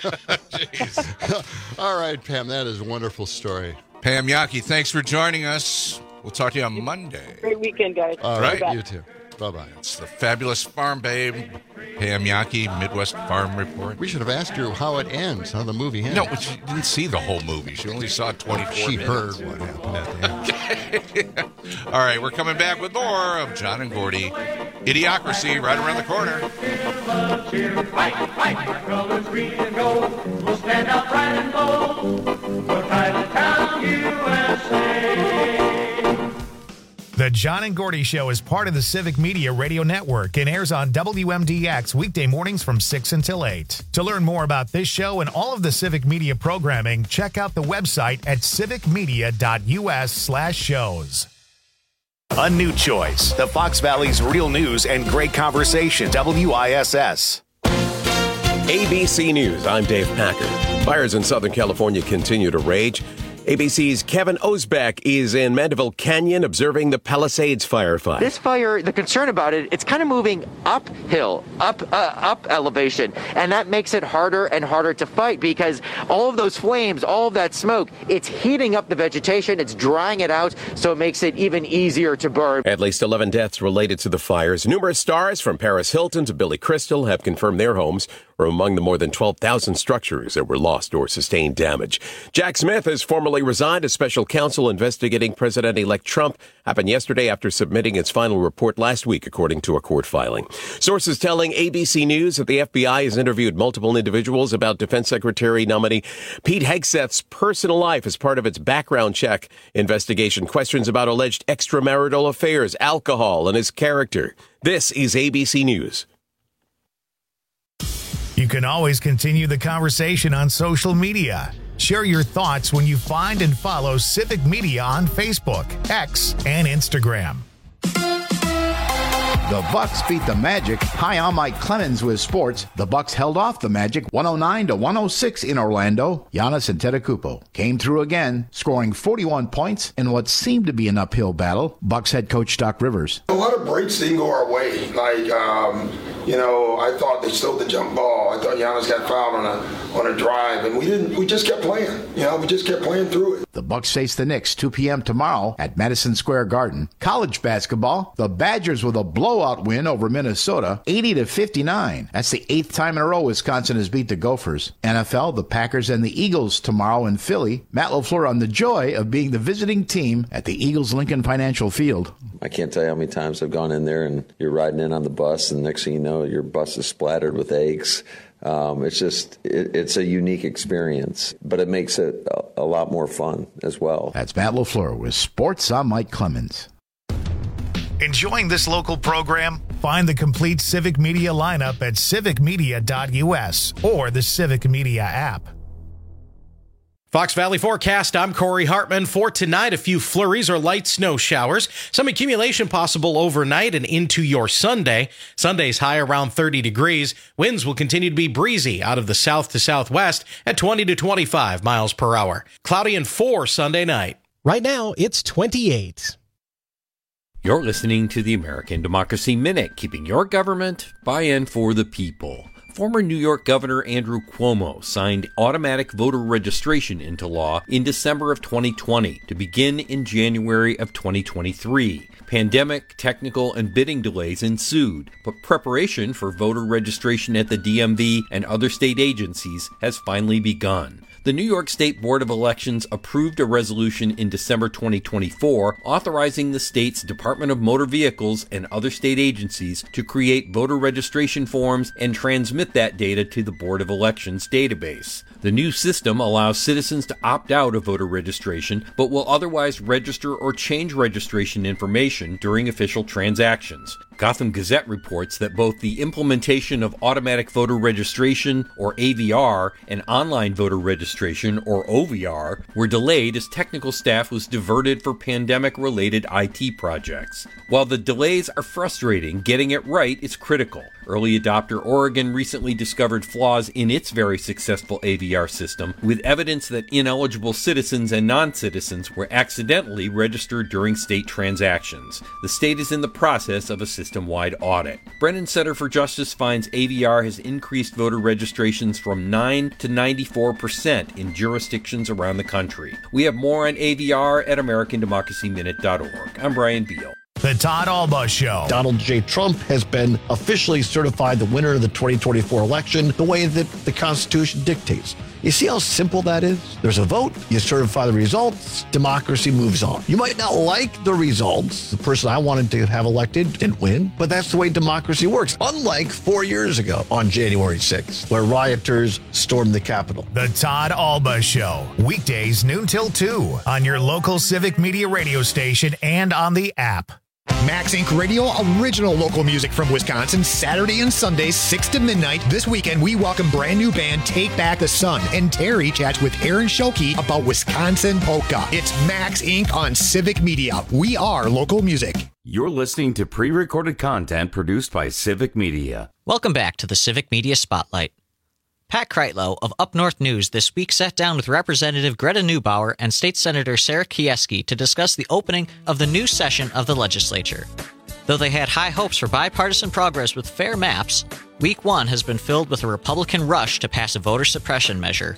[SPEAKER 18] All right, Pam, that is a wonderful story.
[SPEAKER 8] Pam Yaki, thanks for joining us. We'll talk to you on Monday.
[SPEAKER 5] Great weekend, guys.
[SPEAKER 18] All
[SPEAKER 8] Right.
[SPEAKER 18] right, you too. Bye-bye.
[SPEAKER 8] It's the fabulous farm babe, Pam Yaki, Midwest Farm Report.
[SPEAKER 18] We should have asked her how it ends, how the movie ends.
[SPEAKER 8] No, but she didn't see the whole movie. She only saw twenty-four
[SPEAKER 18] She
[SPEAKER 8] minutes.
[SPEAKER 18] heard what happened at the end.
[SPEAKER 8] All right, we're coming back with more of John and Gordy. Idiocracy right around the corner.
[SPEAKER 2] Cheer, fight, fight, our colors green and gold. We'll stand out bright and bold for Titletown, U S A.
[SPEAKER 1] The John and Gordy Show is part of the Civic Media Radio Network and airs on W M D X weekday mornings from six until eight. To learn more about this show and all of the Civic Media programming, check out the website at civicmedia dot U S slash shows. A new choice. The Fox Valley's real news and great conversation. W I S S.
[SPEAKER 6] A B C News, I'm Dave Packer. Fires in Southern California continue to rage. A B C's Kevin Osbeck is in Mandeville Canyon observing the Palisades firefight.
[SPEAKER 10] This fire, the concern about it, it's kind of moving uphill, up uh, up elevation, and that makes it harder and harder to fight because all of those flames, all of that smoke, it's heating up the vegetation, it's drying it out, so it makes it even easier to burn.
[SPEAKER 6] At least eleven deaths related to the fires. Numerous stars from Paris Hilton to Billy Crystal have confirmed their homes were among the more than twelve thousand structures that were lost or sustained damage. Jack Smith has formally resigned as special counsel investigating President-elect Trump. Happened yesterday after submitting its final report last week, according to a court filing. Sources telling A B C News that the F B I has interviewed multiple individuals about Defense Secretary nominee Pete Hegseth's personal life as part of its background check investigation. Questions about alleged extramarital affairs, alcohol, and his character. This is A B C News.
[SPEAKER 1] You can always continue the conversation on social media. Share your thoughts when you find and follow Civic Media on Facebook, X, and Instagram.
[SPEAKER 11] The Bucks beat the Magic. Hi, I'm Mike Clemens with sports. The Bucks held off the Magic one oh nine to one oh six in Orlando. Giannis Antetokounmpo came through again, scoring forty-one points in what seemed to be an uphill battle. Bucks head coach Doc Rivers.
[SPEAKER 24] A lot of breaks didn't go our way. Like, um, you know, I thought they stole the jump ball. I thought Giannis got fouled on a on a drive, and we didn't. We just kept playing. You know, we just kept playing through it.
[SPEAKER 11] The Bucks face the Knicks two p.m. tomorrow at Madison Square Garden. College basketball, the Badgers with a blowout win over Minnesota, eighty to fifty-nine. That's the eighth time in a row Wisconsin has beat the Gophers. N F L, the Packers and the Eagles tomorrow in Philly. Matt LaFleur on the joy of being the visiting team at the Eagles Lincoln Financial Field.
[SPEAKER 25] I can't tell you how many times I've gone in there and you're riding in on the bus, and next thing you know, your bus is splattered with eggs. Um, it's just, it, it's a unique experience, but it makes it a, a lot more fun as well.
[SPEAKER 11] That's Matt LaFleur with Sports. I'm Mike Clemens.
[SPEAKER 1] Enjoying this local program? Find the complete Civic Media lineup at civic media dot u s or the Civic Media app.
[SPEAKER 16] Fox Valley forecast, I'm Corey Hartman. For tonight, a few flurries or light snow showers. Some accumulation possible overnight and into your Sunday. Sunday's high around thirty degrees. Winds will continue to be breezy out of the south to southwest at twenty to twenty-five miles per hour. Cloudy and four Sunday night.
[SPEAKER 17] Right now, it's twenty-eight.
[SPEAKER 26] You're listening to the American Democracy Minute, keeping your government buy-in for the people. Former New York Governor Andrew Cuomo signed automatic voter registration into law in December of twenty twenty to begin in January of twenty twenty-three. Pandemic, technical, and bidding delays ensued, but preparation for voter registration at the D M V and other state agencies has finally begun. The New York State Board of Elections approved a resolution in December twenty twenty-four authorizing the state's Department of Motor Vehicles and other state agencies to create voter registration forms and transmit that data to the Board of Elections database. The new system allows citizens to opt out of voter registration, but will otherwise register or change registration information during official transactions. Gotham Gazette reports that both the implementation of automatic voter registration, or A V R, and online voter registration, or O V R, were delayed as technical staff was diverted for pandemic-related I T projects. While the delays are frustrating, getting it right is critical. Early adopter Oregon recently discovered flaws in its very successful A V R system, with evidence that ineligible citizens and non-citizens were accidentally registered during state transactions. The state is in the process of a system-wide audit. Brennan Center for Justice finds A V R has increased voter registrations from nine to ninety-four percent in jurisdictions around the country. We have more on A V R at american democracy minute dot org. I'm Brian Beal.
[SPEAKER 1] The Todd Alba Show.
[SPEAKER 18] Donald J. Trump has been officially certified the winner of the twenty twenty-four election the way that the Constitution dictates. You see how simple that is? There's a vote, you certify the results, democracy moves on. You might not like the results. The person I wanted to have elected didn't win, but that's the way democracy works. Unlike four years ago on January sixth, where rioters stormed the Capitol.
[SPEAKER 1] The Todd Alba Show. Weekdays noon till two on your local Civic Media radio station and on the app.
[SPEAKER 3] Max Incorporated. Radio, original local music from Wisconsin, Saturday and Sundays, six to midnight. This weekend, we welcome brand new band Take Back the Sun, and Terry chats with Aaron Schulke about Wisconsin polka. It's Max Incorporated on Civic Media. We are local music.
[SPEAKER 20] You're listening to pre-recorded content produced by Civic Media.
[SPEAKER 21] Welcome back to the Civic Media Spotlight. Pat Kreitlow of Up North News this week sat down with Representative Greta Neubauer and State Senator Sarah Kieski to discuss the opening of the new session of the legislature. Though they had high hopes for bipartisan progress with fair maps, week one has been filled with a Republican rush to pass a voter suppression measure.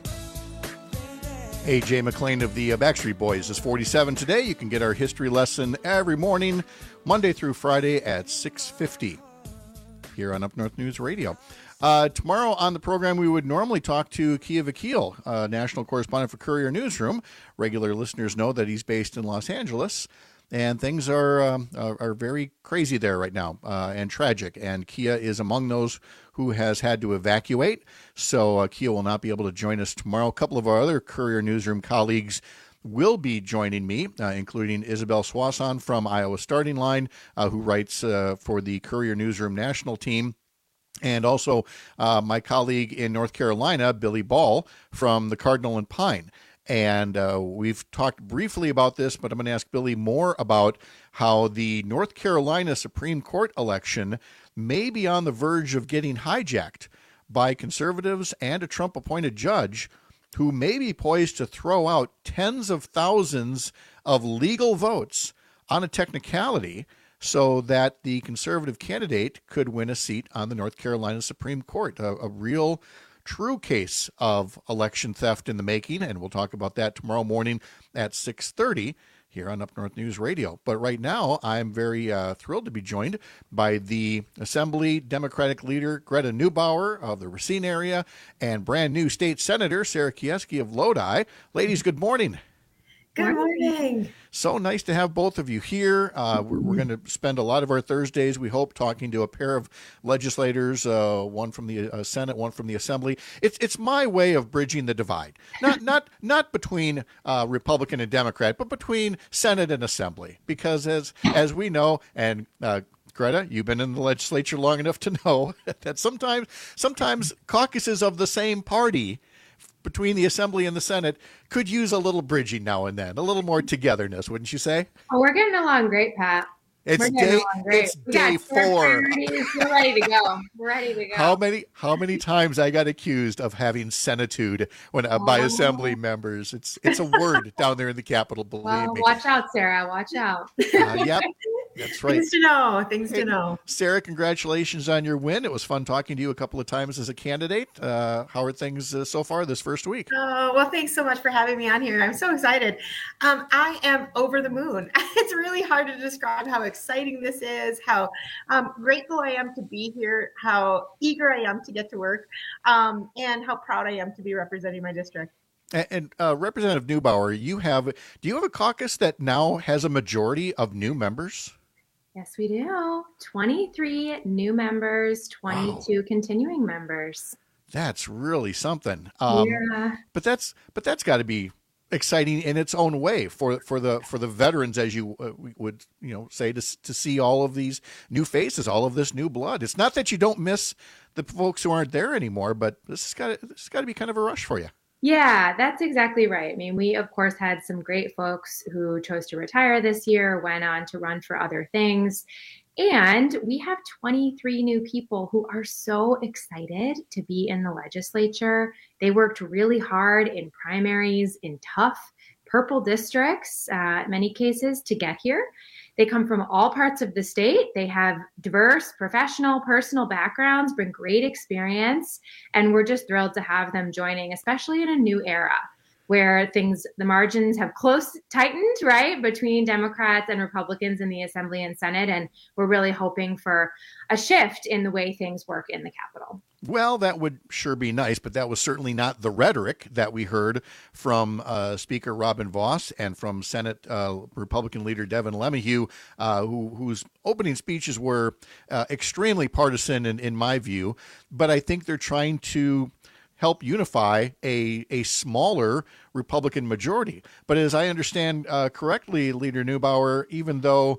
[SPEAKER 9] A J McLean of the Backstreet Boys is forty-seven today. You can get our history lesson every morning, Monday through Friday at six fifty here on Up North News Radio. Uh, tomorrow on the program, we would normally talk to Kia Vakil, uh, national correspondent for Courier Newsroom. Regular listeners know that he's based in Los Angeles. And things are, um, are are very crazy there right now uh, and tragic. And Kia is among those who has had to evacuate. So uh, Kia will not be able to join us tomorrow. A couple of our other Courier Newsroom colleagues will be joining me, uh, including Isabel Swanson from Iowa Starting Line, uh, who writes uh, for the Courier Newsroom national team. And also uh, my colleague in North Carolina, Billy Ball, from the Cardinal and Pine. And uh, we've talked briefly about this, but I'm going to ask Billy more about how the North Carolina Supreme Court election may be on the verge of getting hijacked by conservatives and a Trump-appointed judge who may be poised to throw out tens of thousands of legal votes on a technicality so that the conservative candidate could win a seat on the North Carolina Supreme Court. A, a real true case of election theft in the making, and we'll talk about that tomorrow morning at six thirty here on Up North News Radio. But right now, I'm very uh, thrilled to be joined by the Assembly Democratic leader, Greta Neubauer of the Racine area, and brand new state senator, Sarah Kieski of Lodi. Ladies, good morning.
[SPEAKER 13] Good morning.
[SPEAKER 9] So nice to have both of you here. Uh, we're we're going to spend a lot of our Thursdays, we hope, talking to a pair of legislators, uh, one from the uh, Senate, one from the Assembly. It's it's my way of bridging the divide, not not not between uh, Republican and Democrat, but between Senate and Assembly. Because as as we know, and uh, Greta, you've been in the legislature long enough to know that sometimes sometimes caucuses of the same party between the Assembly and the Senate could use a little bridging now and then, a little more togetherness, wouldn't you say?
[SPEAKER 13] Oh, we're getting along great, Pat.
[SPEAKER 9] It's
[SPEAKER 13] we're
[SPEAKER 9] day
[SPEAKER 13] great.
[SPEAKER 9] it's day four.
[SPEAKER 13] We're ready to go. We're ready to go.
[SPEAKER 9] How many how many times I got accused of having senitude when uh, by Assembly members? It's it's a word down there in the Capitol. Believe
[SPEAKER 13] well,
[SPEAKER 9] me.
[SPEAKER 13] Watch out, Sarah. Watch out.
[SPEAKER 9] Uh, yep. That's right.
[SPEAKER 13] Things to know. Things
[SPEAKER 9] hey,
[SPEAKER 13] to know.
[SPEAKER 9] Sarah, congratulations on your win. It was fun talking to you a couple of times as a candidate. Uh, how are things uh, so far this first week?
[SPEAKER 13] Oh, well, thanks so much for having me on here. I'm so excited. Um, I am over the moon. It's really hard to describe how exciting this is, how um, grateful I am to be here, how eager I am to get to work, um, and how proud I am to be representing my district.
[SPEAKER 9] And, and uh, Representative Neubauer, you have do you have a caucus that now has a majority of new members?
[SPEAKER 13] Yes, we do. twenty-three new members, twenty-two wow. continuing members.
[SPEAKER 9] That's really something. Um,
[SPEAKER 13] yeah.
[SPEAKER 9] But that's but that's got to be exciting in its own way for for the for the veterans, as you uh, would you know say, to to see all of these new faces, all of this new blood. It's not that you don't miss the folks who aren't there anymore, but this has got this has got to be kind of a rush for you.
[SPEAKER 13] Yeah, that's exactly right. I mean, we, of course, had some great folks who chose to retire this year, went on to run for other things. And we have twenty-three new people who are so excited to be in the legislature. They worked really hard in primaries, in tough purple districts, uh, in many cases, to get here. They come from all parts of the state. They have diverse professional, personal backgrounds, bring great experience, and we're just thrilled to have them joining, especially in a new era where things, the margins have close tightened, right, between Democrats and Republicans in the Assembly and Senate, and we're really hoping for a shift in the way things work in the Capitol.
[SPEAKER 9] Well, that would sure be nice, but that was certainly not the rhetoric that we heard from uh, Speaker Robin Vos and from Senate uh, Republican leader Devin LeMahieu, uh, who, whose opening speeches were uh, extremely partisan in, in my view. But I think they're trying to help unify a a smaller Republican majority. But as I understand uh, correctly, Leader Neubauer, even though the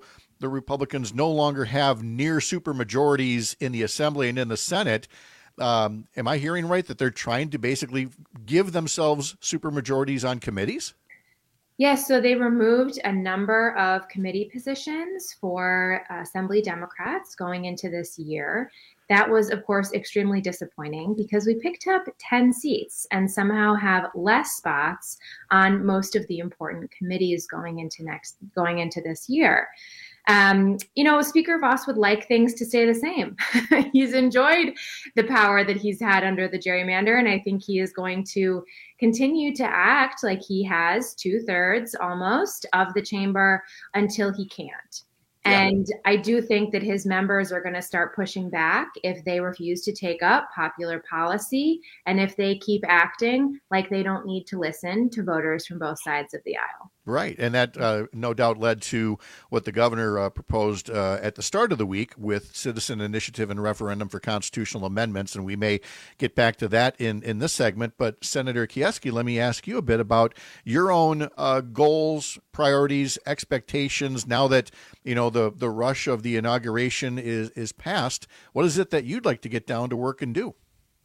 [SPEAKER 9] the Republicans no longer have near supermajorities in the Assembly and in the Senate. Um, am I hearing right that they're trying to basically give themselves supermajorities on committees?
[SPEAKER 13] Yes, so they removed a number of committee positions for Assembly Democrats going into this year. That was, of course, extremely disappointing because we picked up ten seats and somehow have less spots on most of the important committees going into next going into this year. Um, you know, Speaker Voss would like things to stay the same. He's enjoyed the power that he's had under the gerrymander, and I think he is going to continue to act like he has two thirds almost of the chamber until he can't. And I do think that his members are going to start pushing back if they refuse to take up popular policy and if they keep acting like they don't need to listen to voters from both sides of the aisle.
[SPEAKER 9] Right. And that uh, no doubt led to what the governor uh, proposed uh, at the start of the week with citizen initiative and referendum for constitutional amendments. And we may get back to that in, in this segment. But Senator Kieski, let me ask you a bit about your own uh, goals, priorities, expectations. Now that, you know, the, the rush of the inauguration is, is past, what is it that you'd like to get down to work and do?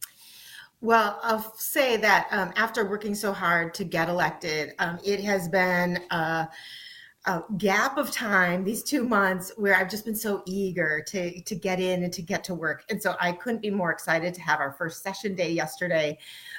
[SPEAKER 4] Well, I'll say that um, after working so hard to get elected, um, it has been a, a gap of time, these two months, where I've just been so eager to, to get in and to get to work. And so I couldn't be more excited to have our first session day yesterday.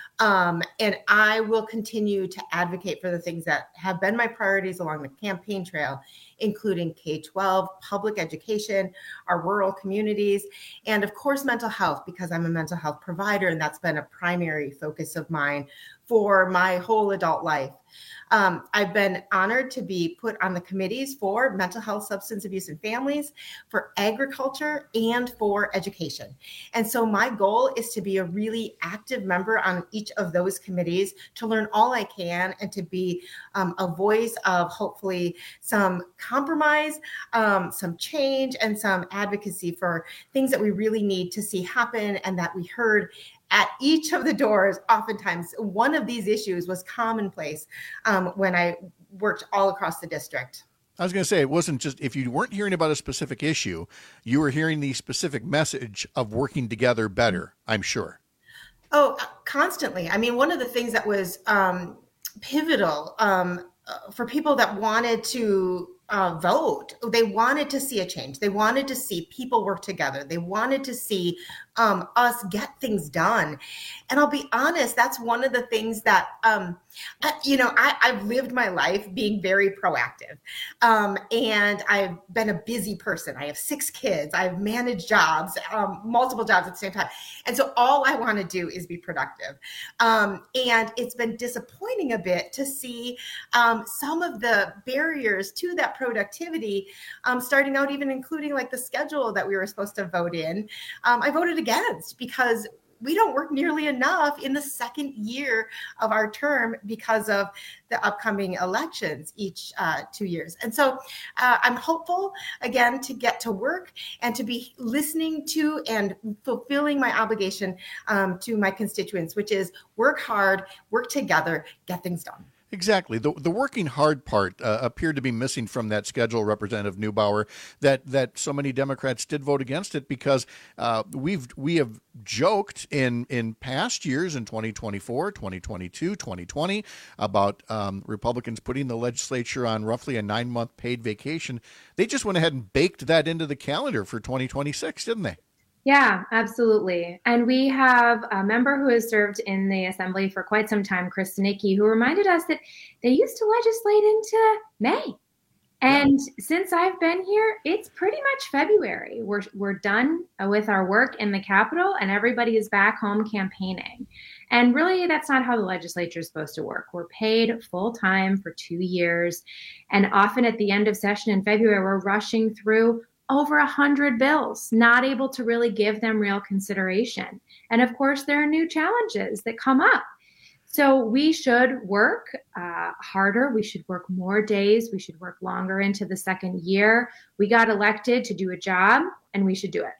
[SPEAKER 4] Um, and I will continue to advocate for the things that have been my priorities along the campaign trail, including K twelve, public education, our rural communities, and of course, mental health, because I'm a mental health provider, and that's been a primary focus of mine for my whole adult life. Um, I've been honored to be put on the committees for mental health, substance abuse, and families, for agriculture, and for education. And so my goal is to be a really active member on each of those committees, to learn all I can, and to be um, a voice of hopefully some compromise, um, some change, and some advocacy for things that we really need to see happen and that we heard at each of the doors. Oftentimes, one of these issues was commonplace um, when I worked all across the district.
[SPEAKER 9] I was going to say, it wasn't just, if you weren't hearing about a specific issue, you were hearing the specific message of working together better, I'm sure.
[SPEAKER 4] Oh, constantly. I mean, one of the things that was um, pivotal um, uh, for people that wanted to Uh, vote. They wanted to see a change. They wanted to see people work together. They wanted to see um, us get things done. And I'll be honest, that's one of the things that, um, I, you know, I, I've lived my life being very proactive. Um, and I've been a busy person. I have six kids. I've managed jobs, um, multiple jobs at the same time. And so all I want to do is be productive. Um, and it's been disappointing a bit to see um, some of the barriers to that productivity, um, starting out even including like the schedule that we were supposed to vote in. Um, I voted against because we don't work nearly enough in the second year of our term because of the upcoming elections each uh, two years. And so uh, I'm hopeful, again, to get to work and to be listening to and fulfilling my obligation um, to my constituents, which is work hard, work together, get things done.
[SPEAKER 9] Exactly. The the working hard part uh, appeared to be missing from that schedule, Representative Neubauer, that that so many Democrats did vote against it because uh, we've we have joked in, in past years, in twenty twenty-four, twenty twenty-two, twenty twenty, about um, Republicans putting the legislature on roughly a nine-month paid vacation. They just went ahead and baked that into the calendar for twenty twenty-six, didn't they?
[SPEAKER 13] Yeah, absolutely. And we have a member who has served in the Assembly for quite some time, Chris Stanicki, who reminded us that they used to legislate into May. And yeah. Since I've been here, it's pretty much February. We're we're done with our work in the Capitol and everybody is back home campaigning. And really, that's not how the legislature is supposed to work. We're paid full time for two years. And often at the end of session in February, we're rushing through over a hundred bills, not able to really give them real consideration. And of course, there are new challenges that come up. So we should work uh, harder. We should work more days. We should work longer into the second year. We got elected to do a job, and we should do it.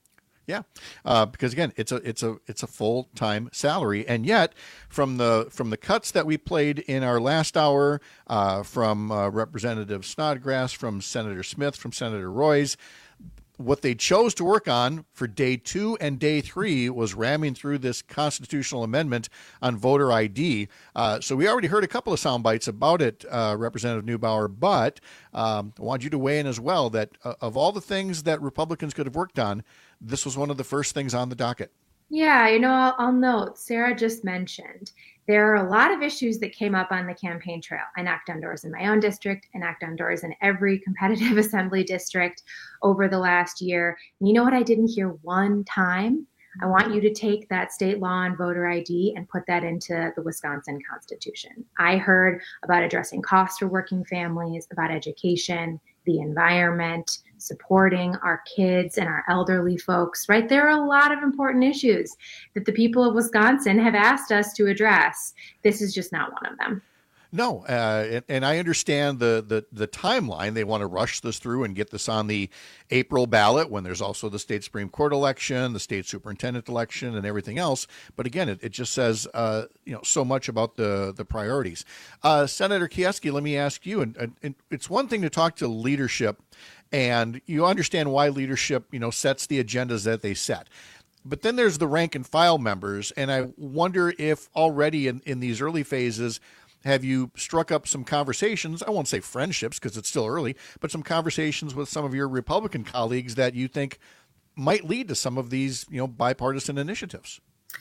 [SPEAKER 9] Yeah, uh, because again, it's a it's a it's a full time salary, and yet from the from the cuts that we played in our last hour, uh, from uh, Representative Snodgrass, from Senator Smith, from Senator Royce, what they chose to work on for day two and day three was ramming through this constitutional amendment on voter I D. Uh, so we already heard a couple of sound bites about it, uh, Representative Neubauer, but um, I want you to weigh in as well that uh, of all the things that Republicans could have worked on, this was one of the first things on the docket.
[SPEAKER 13] Yeah, you know, I'll, I'll note, Sarah just mentioned, there are a lot of issues that came up on the campaign trail. I knocked on doors in my own district. I knocked on doors in every competitive assembly district over the last year. And you know what I didn't hear one time? I want you to take that state law on voter I D and put that into the Wisconsin Constitution. I heard about addressing costs for working families, about education, the environment, supporting our kids and our elderly folks, right? There are a lot of important issues that the people of Wisconsin have asked us to address. This is just not one of them.
[SPEAKER 9] No, uh, and, and I understand the, the the timeline. They want to rush this through and get this on the April ballot when there's also the state Supreme Court election, the state superintendent election, and everything else. But again, it, it just says uh, you know so much about the the priorities. Uh, Senator Kieski, let me ask you, and, and, and it's one thing to talk to leadership, and you understand why leadership you know sets the agendas that they set. But then there's the rank and file members, and I wonder if already in, in these early phases, have you struck up some conversations? I won't say friendships because it's still early, but some conversations with some of your Republican colleagues that you think might lead to some of these, you know, bipartisan initiatives?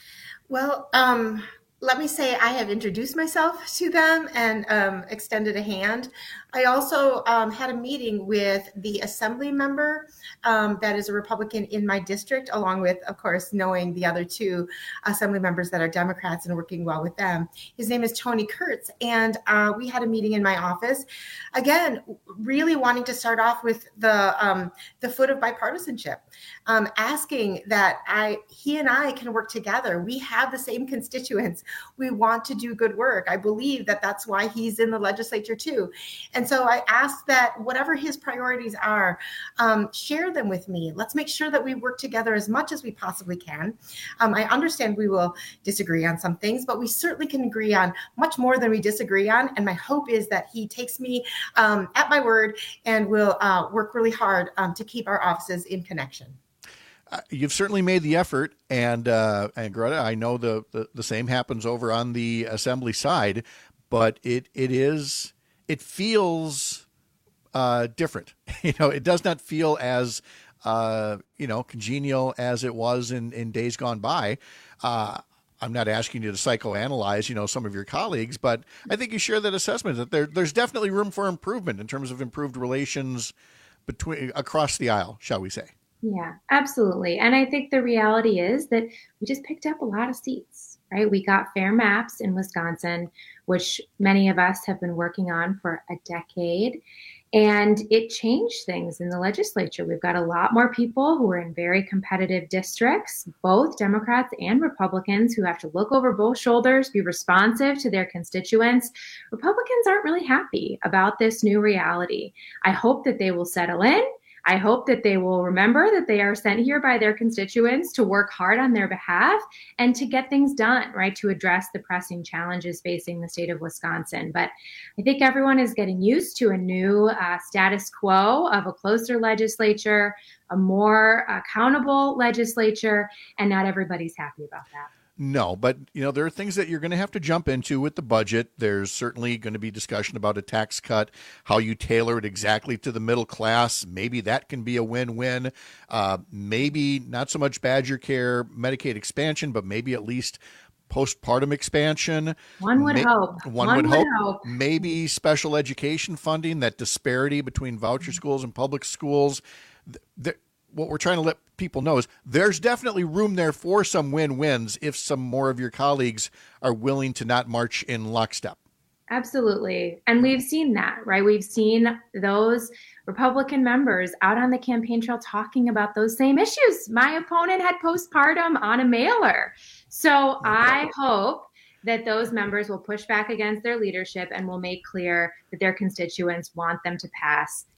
[SPEAKER 4] Well, um, let me say I have introduced myself to them and um, extended a hand. I also um, had a meeting with the assembly member um, that is a Republican in my district, along with, of course, knowing the other two assembly members that are Democrats and working well with them. His name is Tony Kurtz, and uh, we had a meeting in my office. Again, really wanting to start off with the um, the foot of bipartisanship, um, asking that I he and I can work together. We have the same constituents. We want to do good work. I believe that that's why he's in the legislature too. And so I ask that whatever his priorities are, um, share them with me. Let's make sure that we work together as much as we possibly can. Um, I understand we will disagree on some things, but we certainly can agree on much more than we disagree on. And my hope is that he takes me um, at my word and will uh, work really hard um, to keep our offices in connection.
[SPEAKER 9] Uh, you've certainly made the effort, and uh, and Greta, I know the, the, the same happens over on the assembly side, but it it is it feels uh, different. You know, it does not feel as uh, you know congenial as it was in, in days gone by. Uh, I'm not asking you to psychoanalyze, you know, some of your colleagues, but I think you share that assessment that there there's definitely room for improvement in terms of improved relations between across the aisle, shall we say?
[SPEAKER 13] Yeah, absolutely. And I think the reality is that we just picked up a lot of seats, right? We got fair maps in Wisconsin, which many of us have been working on for a decade. And it changed things in the legislature. We've got a lot more people who are in very competitive districts, both Democrats and Republicans, who have to look over both shoulders, be responsive to their constituents. Republicans aren't really happy about this new reality. I hope that they will settle in. I hope that they will remember that they are sent here by their constituents to work hard on their behalf and to get things done, right, to address the pressing challenges facing the state of Wisconsin. But I think everyone is getting used to a new uh, status quo of a closer legislature, a more accountable legislature, and not everybody's happy about that.
[SPEAKER 9] No, but, you know, there are things that you're going to have to jump into with the budget. There's certainly going to be discussion about a tax cut, how you tailor it exactly to the middle class. Maybe that can be a win-win. Uh, maybe not so much Badger Care, Medicaid expansion, but maybe at least postpartum expansion.
[SPEAKER 13] One would
[SPEAKER 9] May-
[SPEAKER 13] hope.
[SPEAKER 9] One,
[SPEAKER 13] One
[SPEAKER 9] would,
[SPEAKER 13] would
[SPEAKER 9] hope.
[SPEAKER 13] hope.
[SPEAKER 9] Maybe special education funding, that disparity between voucher schools and public schools. Th- th- what we're trying to let people know is there's definitely room there for some win-wins if some more of your colleagues are willing to not march in lockstep.
[SPEAKER 13] Absolutely. And we've seen that, right? We've seen those Republican members out on the campaign trail talking about those same issues. My opponent had postpartum on a mailer. So I hope that those members will push back against their leadership and will make clear that their constituents want them to pass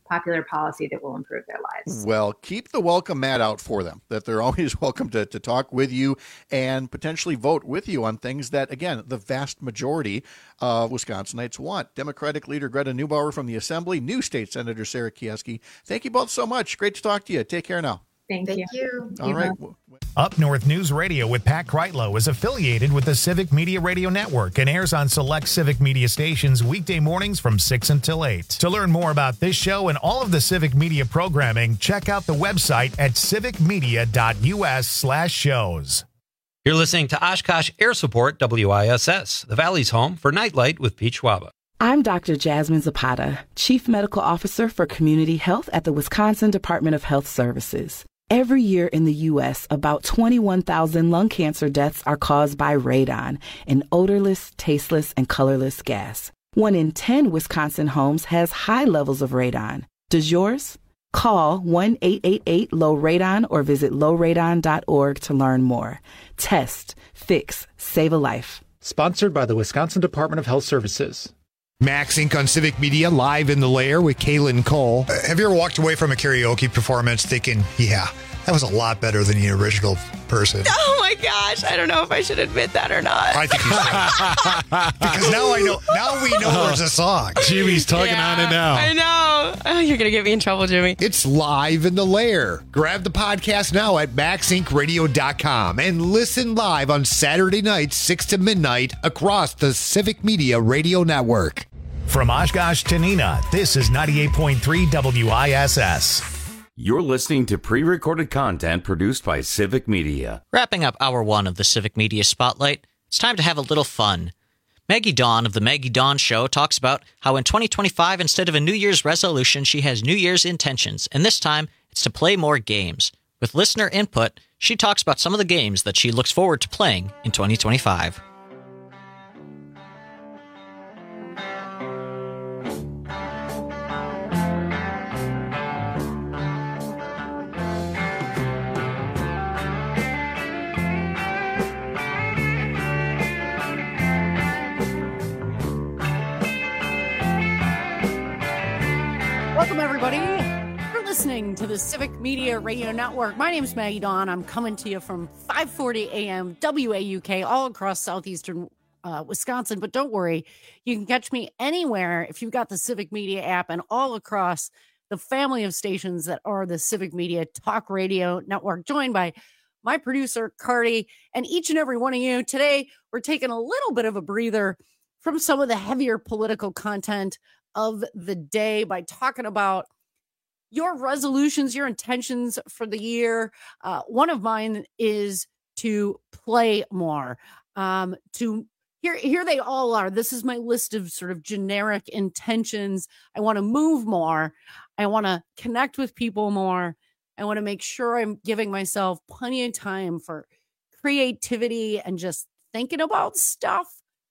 [SPEAKER 13] popular policy that will improve their lives.
[SPEAKER 9] Well, keep the welcome mat out for them, that they're always welcome to, to talk with you and potentially vote with you on things that, again, the vast majority of Wisconsinites want. Democratic leader Greta Neubauer from the Assembly, new state Senator Sarah Kieski. Thank you both so much. Great to talk to you. Take care now.
[SPEAKER 13] Thank,
[SPEAKER 4] Thank
[SPEAKER 13] you.
[SPEAKER 4] you.
[SPEAKER 9] All right.
[SPEAKER 1] Up North News Radio with Pat Kreitlow is affiliated with the Civic Media Radio Network and airs on select Civic Media stations weekday mornings from six until eight. To learn more about this show and all of the Civic Media programming, check out the website at civicmedia.us slash shows.
[SPEAKER 7] You're listening to Oshkosh Air Support W I S S, the Valley's home for Nightlight with Pete Schwaba.
[SPEAKER 12] I'm Doctor Jasmine Zapata, Chief Medical Officer for Community Health at the Wisconsin Department of Health Services. Every year in the U S, about twenty-one thousand lung cancer deaths are caused by radon, an odorless, tasteless, and colorless gas. One in ten Wisconsin homes has high levels of radon. Does yours? Call one eight eight eight low radon or visit low radon dot org to learn more. Test, fix, save a life.
[SPEAKER 14] Sponsored by the Wisconsin Department of Health Services.
[SPEAKER 3] Max Incorporated on Civic Media, live in the lair with Kaylin Cole.
[SPEAKER 15] Uh, have you ever walked away from a karaoke performance thinking, yeah, that was a lot better than the original person?
[SPEAKER 19] Oh my gosh, I don't know if I should admit that or not.
[SPEAKER 15] I think you should. Because now I know, now we know there's a song.
[SPEAKER 14] Jimmy's tugging
[SPEAKER 19] Yeah,
[SPEAKER 14] on it now.
[SPEAKER 19] I know. Oh, you're going to get me in trouble, Jimmy.
[SPEAKER 3] It's live in the lair. Grab the podcast now at max inc radio dot com and listen live on Saturday nights, six to midnight, across the Civic Media Radio Network.
[SPEAKER 1] From Oshkosh to Neenah, this is ninety-eight point three W I S S.
[SPEAKER 20] You're listening to pre-recorded content produced by Civic Media.
[SPEAKER 21] Wrapping up hour one of the Civic Media Spotlight, it's time to have a little fun. Maggie Dawn of The Maggie Dawn Show talks about how in twenty twenty-five, instead of a New Year's resolution, she has New Year's intentions, and this time it's to play more games. With listener input, she talks about some of the games that she looks forward to playing in twenty twenty-five.
[SPEAKER 22] Welcome, everybody. You're listening to the Civic Media Radio Network. My name is Maggie Dawn. I'm coming to you from five forty a.m. W A U K all across southeastern uh, Wisconsin. But don't worry, you can catch me anywhere if you've got the Civic Media app and all across the family of stations that are the Civic Media Talk Radio Network, joined by my producer, Cardi, and each and every one of you. Today, we're taking a little bit of a breather from some of the heavier political content of the day by talking about your resolutions, your intentions for the year. Uh, one of mine is to play more. Um, to here, here they all are. This is my list of sort of generic intentions. I want to move more. I want to connect with people more. I want to make sure I'm giving myself plenty of time for creativity and just thinking about stuff.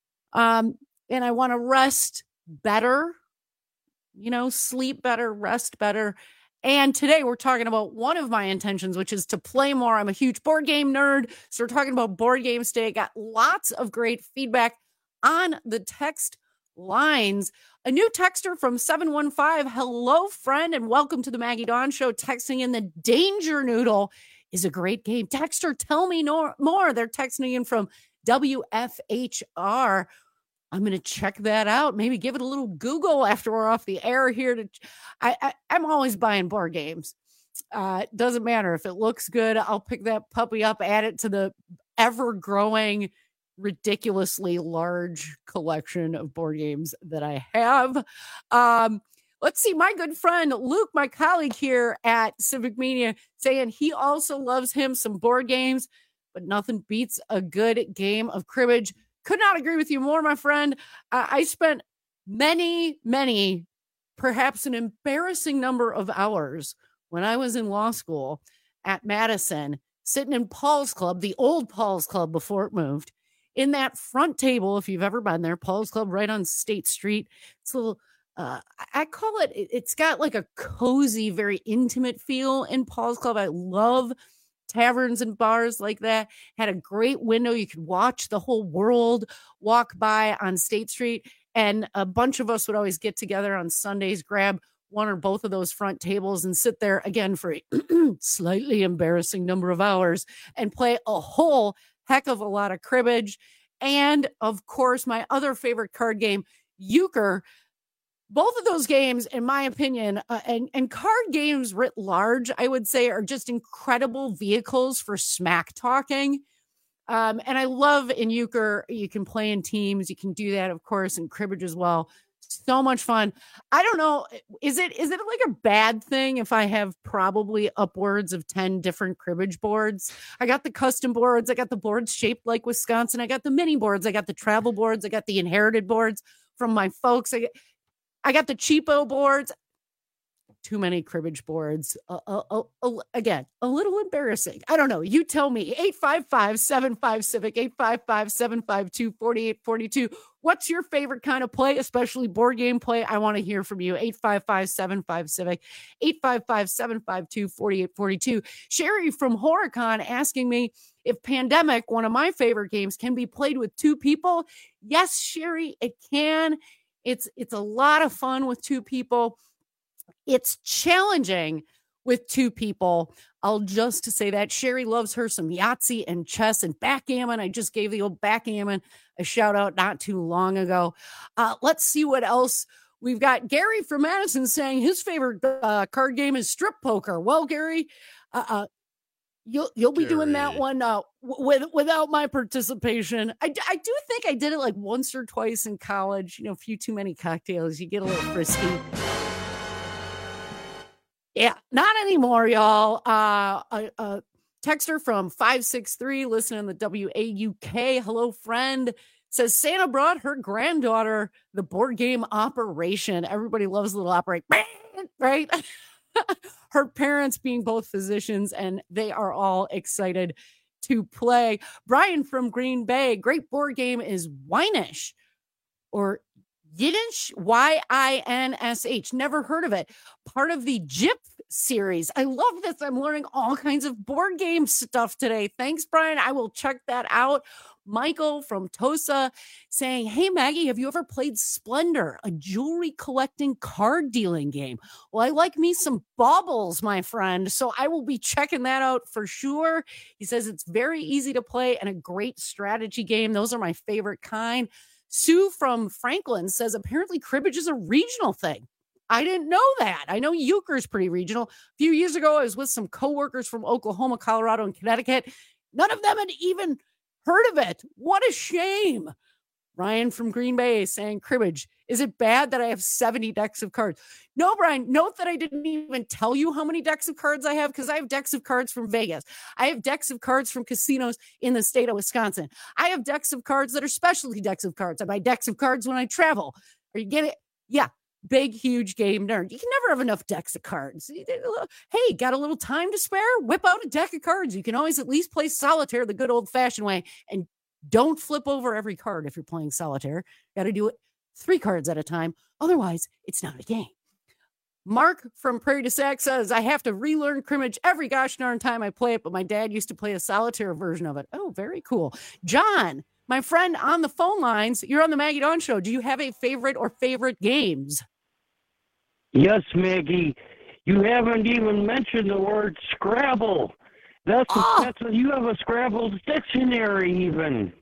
[SPEAKER 22] Um, and I want to rest better. You know, sleep better, rest better. And today we're talking about one of my intentions, which is to play more. I'm a huge board game nerd. So we're talking about board games today. Got lots of great feedback on the text lines. A new texter from seven one five. Hello, friend, and welcome to the Maggie Dawn Show. Texting in the Danger Noodle is a great game. Texter, tell me no, more. They're texting in from W F H R. I'm going to check that out. Maybe give it a little Google after we're off the air here. To, I, I, I'm always buying board games. Uh, it doesn't matter. If it looks good, I'll pick that puppy up, add it to the ever-growing, ridiculously large collection of board games that I have. Um, let's see. My good friend Luke, my colleague here at Civic Media, saying he also loves him some board games, but nothing beats a good game of cribbage. Could not agree with you more, my friend. Uh, I spent many, many, perhaps an embarrassing number of hours when I was in law school at Madison, sitting in Paul's Club, the old Paul's Club before it moved, in that front table, if you've ever been there, Paul's Club right on State Street. It's a little, uh, I call it, it's got like a cozy, very intimate feel in Paul's Club. I love taverns and bars like that. Had a great window. You could watch the whole world walk by on State Street. And a bunch of us would always get together on Sundays, grab one or both of those front tables and sit there again for a slightly embarrassing number of hours and play a whole heck of a lot of cribbage. And of course, my other favorite card game, euchre. Both of those games, in my opinion, uh, and, and card games writ large, I would say, are just incredible vehicles for smack talking. Um, and I love in euchre, you can play in teams. You can do that, of course, in cribbage as well. So much fun. I don't know. Is it is it like a bad thing if I have probably upwards of ten different cribbage boards? I got the custom boards. I got the boards shaped like Wisconsin. I got the mini boards. I got the travel boards. I got the inherited boards from my folks. I got, I got the cheapo boards. Too many cribbage boards. Uh, uh, uh, uh, again, a little embarrassing. I don't know. You tell me. eight five five, seven five, Civic, eight five five, seven five two, four eight four two. What's your favorite kind of play, especially board game play? I want to hear from you. eight five five, seven five, Civic, eight five five, seven five two, four eight four two. Sherry from Horicon asking me if Pandemic, one of my favorite games, can be played with two people. Yes, Sherry, it can. It's it's a lot of fun with two people. It's challenging with two people. I'll just say that Sherry loves her some Yahtzee and chess and backgammon. I just gave the old backgammon a shout out not too long ago. Uh, let's see what else we've got. Gary from Madison saying his favorite uh, card game is strip poker. Well, Gary, uh, uh, you'll you'll be Gary. doing that one uh, with without my participation. I, I do think I did it like once or twice in college. You know, a few too many cocktails, you get a little frisky. Yeah, not anymore, y'all. Uh, a, a texter from five six three, listening to the W A U K. Hello, friend. Says Santa brought her granddaughter the board game Operation. Everybody loves a little Operation, right? Her parents being both physicians, and they are all excited to play. Brian from Green Bay. Great board game is Winsh or Yiddish, Y I N S H. Never heard of it. Part of the J I P series. I love this. I'm learning all kinds of board game stuff today. Thanks, Brian. I will check that out. Michael from Tosa saying, hey, Maggie, have you ever played Splendor, a jewelry collecting card dealing game? Well, I like me some baubles, my friend. So I will be checking that out for sure. He says it's very easy to play and a great strategy game. Those are my favorite kind. Sue from Franklin says apparently cribbage is a regional thing. I didn't know that. I know euchre is pretty regional. A few years ago, I was with some coworkers from Oklahoma, Colorado, and Connecticut. None of them had even heard of it. What a shame. Ryan from Green Bay saying cribbage. Is it bad that I have seventy decks of cards? No, Brian, note that I didn't even tell you how many decks of cards I have because I have decks of cards from Vegas. I have decks of cards from casinos in the state of Wisconsin. I have decks of cards that are specialty decks of cards. I buy decks of cards when I travel. Are you getting it? Yeah. Big, huge game nerd. You can never have enough decks of cards. Hey, got a little time to spare? Whip out a deck of cards. You can always at least play solitaire the good old-fashioned way. And don't flip over every card if you're playing solitaire. Got to do it three cards at a time. Otherwise, it's not a game. Mark from Prairie du Sac says, I have to relearn cribbage every gosh darn time I play it, but my dad used to play a solitaire version of it. Oh, very cool. John, my friend on the phone lines, you're on the Maggie Dawn Show. Do you have a favorite or favorite games?
[SPEAKER 2] Yes, Maggie. You haven't even mentioned the word Scrabble. That's, oh. a, that's a, you have a Scrabble dictionary even.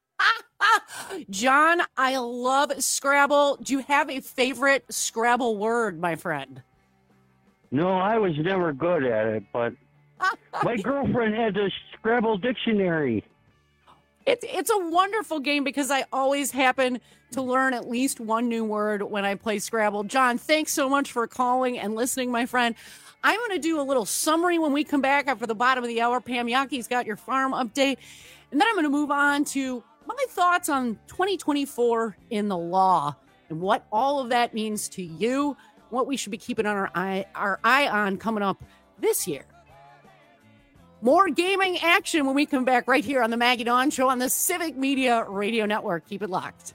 [SPEAKER 22] John, I love Scrabble. Do you have a favorite Scrabble word, my friend?
[SPEAKER 2] No, I was never good at it, but my girlfriend had a Scrabble dictionary.
[SPEAKER 22] It's it's a wonderful game because I always happen to learn at least one new word when I play Scrabble. John, thanks so much for calling and listening, my friend. I'm going to do a little summary when we come back after the bottom of the hour. Pam Yaki's got your farm update. And then I'm going to move on to my thoughts on twenty twenty-four in the law and what all of that means to you, what we should be keeping on our eye, our eye on coming up this year. More gaming action when we come back right here on the Maggie Dawn Show on the Civic Media Radio Network. Keep it locked.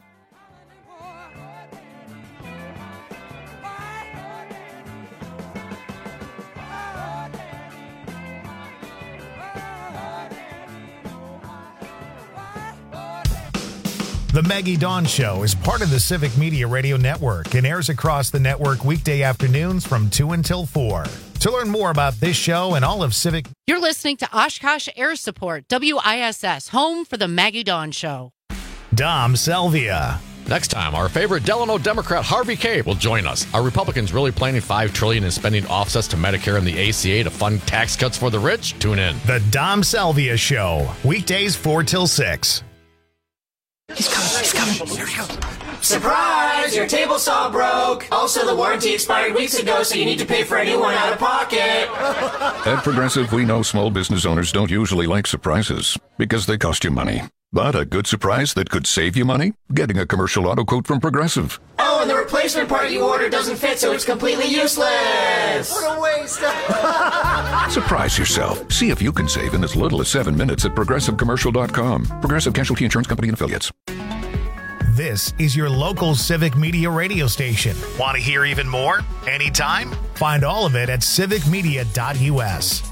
[SPEAKER 1] The Maggie Dawn Show is part of the Civic Media Radio Network and airs across the network weekday afternoons from two until four. To learn more about this show and all of Civic...
[SPEAKER 22] You're listening to Oshkosh Air Support, W I S S, home for the Maggie Dawn Show.
[SPEAKER 1] Dom Salvia.
[SPEAKER 5] Next time, our favorite Delano Democrat Harvey Kaye will join us. Are Republicans really planning five trillion dollars in spending offsets to Medicare and the A C A to fund tax cuts for the rich? Tune in.
[SPEAKER 1] The Dom Salvia Show, weekdays four till six.
[SPEAKER 6] He's coming, he's coming. Here he goes. Surprise! Your table saw broke. Also, the warranty expired weeks ago, so you need to pay for a new one out of pocket.
[SPEAKER 8] At Progressive, we know small business owners don't usually like surprises because they cost you money. But a good surprise that could save you money? Getting a commercial auto quote from Progressive.
[SPEAKER 6] Oh, and the replacement part you ordered doesn't fit, so it's completely useless. What a waste.
[SPEAKER 8] Surprise yourself. See if you can save in as little as seven minutes at progressive commercial dot com. Progressive Casualty Insurance Company and Affiliates.
[SPEAKER 1] This is your local Civic Media radio station. Want to hear even more? Anytime? Find all of it at civic media dot u s.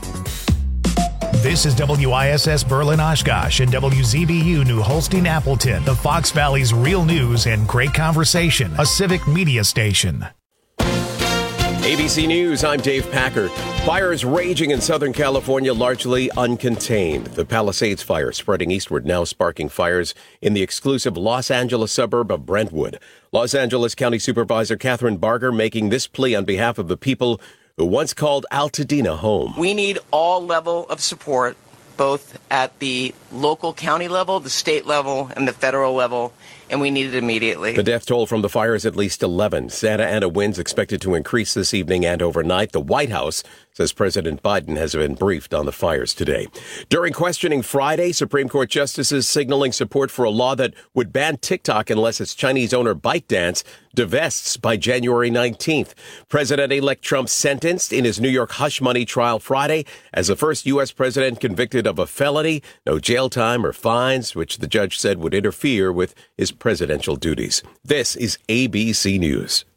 [SPEAKER 1] This is W I S S Berlin Oshkosh and W Z B U New Holstein Appleton, the Fox Valley's real news and great conversation, a Civic Media station.
[SPEAKER 10] A B C News, I'm Dave Packer. Fires raging in Southern California, largely uncontained. The Palisades fire spreading eastward, now sparking fires in the exclusive Los Angeles suburb of Brentwood. Los Angeles County Supervisor Catherine Barger making this plea on behalf of the people who once called Altadena home.
[SPEAKER 23] We need all level of support, both at the local county level, the state level, and the federal level, and we need it immediately.
[SPEAKER 10] The death toll from the fire is at least eleven. Santa Ana winds expected to increase this evening and overnight. The White House says President Biden has been briefed on the fires today. During questioning Friday, Supreme Court justices signaling support for a law that would ban TikTok unless its Chinese owner ByteDance divests by January nineteenth. President-elect Trump sentenced in his New York hush money trial Friday as the first U S president convicted of a felony. No jail time or fines, which the judge said would interfere with his presidential duties. This is A B C News.